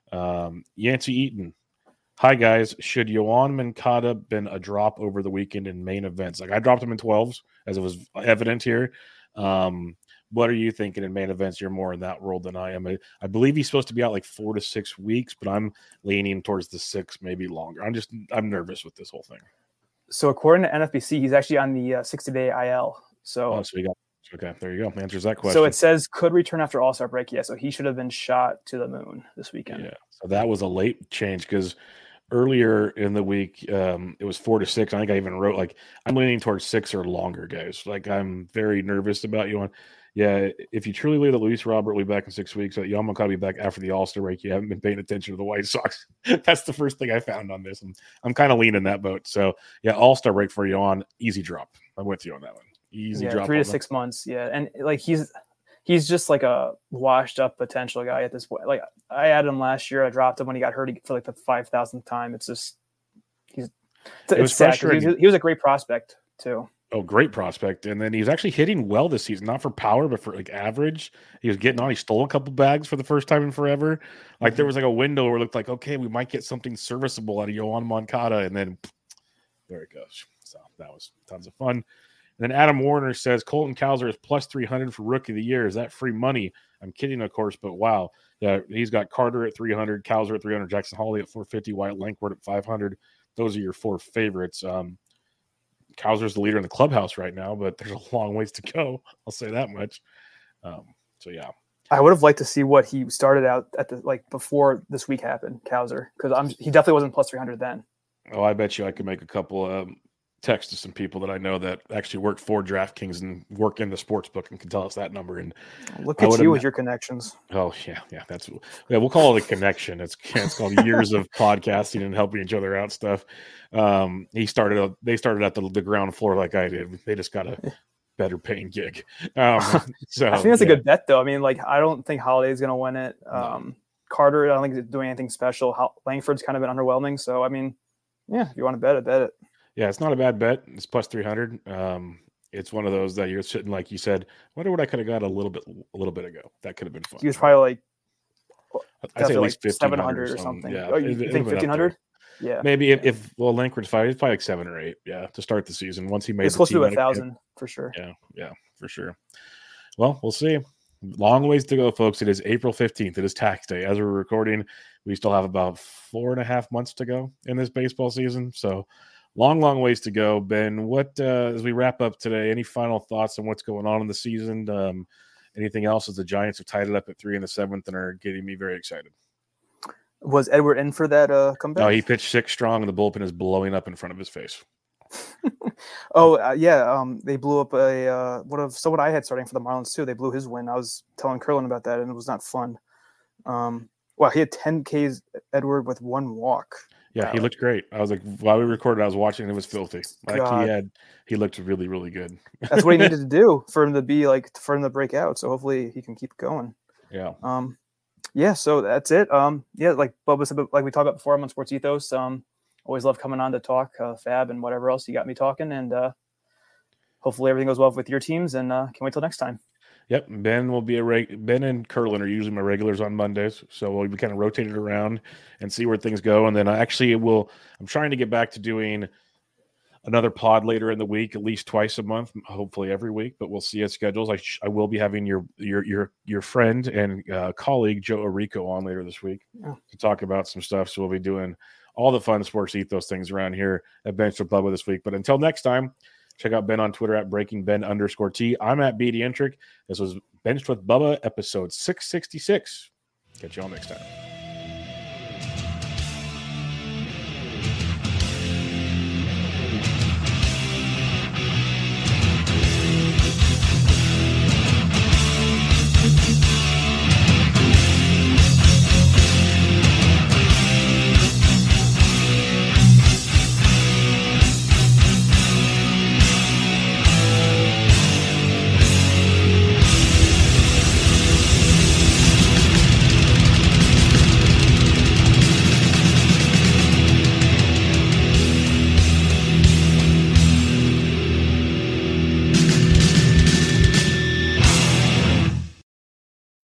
Speaker 1: Yancey Eaton. Hi, guys. Should Yohan Moncada been a drop over the weekend in main events? Like I dropped him in 12s, as it was evident here. What are you thinking in main events? You're more in that world than I am. I believe he's supposed to be out like 4 to 6 weeks, but I'm leaning towards the 6, maybe longer. I'm nervous with this whole thing.
Speaker 2: So according to NFBC, he's actually on the 60-day IL. So
Speaker 1: okay, there you go. Answers that question.
Speaker 2: So it says could return after All-Star break. Yeah, so he should have been shot to the moon this weekend.
Speaker 1: Yeah, so that was a late change because earlier in the week, it was 4 to 6. I think I even wrote I'm leaning towards 6 or longer, guys. I'm very nervous about you. Yeah, if you truly believe that Luis Robert will be back in 6 weeks, Yohan Moncada will be back after the All-Star break. You haven't been paying attention to the White Sox. That's the first thing I found on this. I'm kind of leaning that boat. So yeah, All-Star break for Yohan, easy drop. I'm with you on that one. Easy drop.
Speaker 2: 3 to 6 months. Yeah, and he's just like a washed up potential guy at this point. Like I added him last year. I dropped him when he got hurt for the 5,000th time. It's just it's sad. He was a great prospect too.
Speaker 1: Oh, great prospect. And then he's actually hitting well this season, not for power, but for like average. He was getting on. He stole a couple bags for the first time in forever. Like there was like a window where it looked like, okay, we might get something serviceable out of Yohan Moncada. And then there it goes. So that was tons of fun. And then Adam Warner says Colton Cowser is plus 300 for rookie of the year. Is that free money? I'm kidding, of course, but wow. Yeah, he's got Carter at 300, Cowser at 300, Jackson Hawley at 450, Wyatt Langford at 500. Those are your four favorites. Cowser's the leader in the clubhouse right now, but there's a long ways to go. I'll say that much. So yeah,
Speaker 2: I would have liked to see what he started out at the before this week happened, Cowser, because he definitely wasn't plus 300 then.
Speaker 1: Oh, I bet you I could make a couple texts to some people that I know that actually work for DraftKings and work in the sports book and can tell us that number. And
Speaker 2: look at you with your connections.
Speaker 1: Oh yeah, we'll call it a connection. It's called years of podcasting and helping each other out stuff. They started at the ground floor like I did. They just got a better paying gig. So
Speaker 2: I think that's a good bet though. I mean, like I don't think Holiday's going to win it. Carter, I don't think he's doing anything special. Langford's kind of been underwhelming. So I mean, yeah, if you want to bet it, bet it.
Speaker 1: Yeah, it's not a bad bet. It's plus 300. It's one of those that you're sitting like you said. Wonder what I could have got a little bit ago. That could have been fun.
Speaker 2: He was probably like
Speaker 1: I'd say at least
Speaker 2: 700 or something. Yeah. Oh, you think 1,500? Yeah.
Speaker 1: Maybe if Langford's 5, it's probably like 7 or 8. Yeah, to start the season. Once he made
Speaker 2: it's close to 1,000 for sure.
Speaker 1: Yeah, for sure. Well, we'll see. Long ways to go, folks. It is April 15th. It is tax day. As we're recording, we still have about 4.5 months to go in this baseball season. So long ways to go. Ben, what as we wrap up today, any final thoughts on what's going on in the season? Anything else as the Giants have tied it up at 3 in the 7th and are getting me very excited?
Speaker 2: Was Edward in for that comeback?
Speaker 1: No, he pitched 6 strong and the bullpen is blowing up in front of his face.
Speaker 2: They blew up what I had starting for the Marlins too. They blew his win. I was telling Curlin about that and it was not fun. He had 10 Ks, Edward, with 1 walk.
Speaker 1: Yeah, he looked great. I was like, while we recorded, I was watching and it was filthy. Like he looked really, really good.
Speaker 2: That's what he needed to do for him to break out. So hopefully he can keep going.
Speaker 1: Yeah.
Speaker 2: So that's it. Like Bubba said, like we talked about before, I'm on Sports Ethos. Always love coming on to talk Fab and whatever else you got me talking. And hopefully everything goes well with your teams. And can't wait till next time.
Speaker 1: Yep, Ben will be Ben and Curlin are usually my regulars on Mondays, so we'll be kind of rotated around and see where things go. And then I'm trying to get back to doing another pod later in the week, at least twice a month, hopefully every week. But we'll see at schedules. I will be having your friend and colleague Joe Arico on later this week to talk about some stuff. So we'll be doing all the fun Sports Ethos things around here at Bench with Bubba this week. But until next time. Check out Ben on Twitter at BreakingBen_T. I'm at BD Entrick. This was Benched with Bubba, episode 666. Catch you all next time.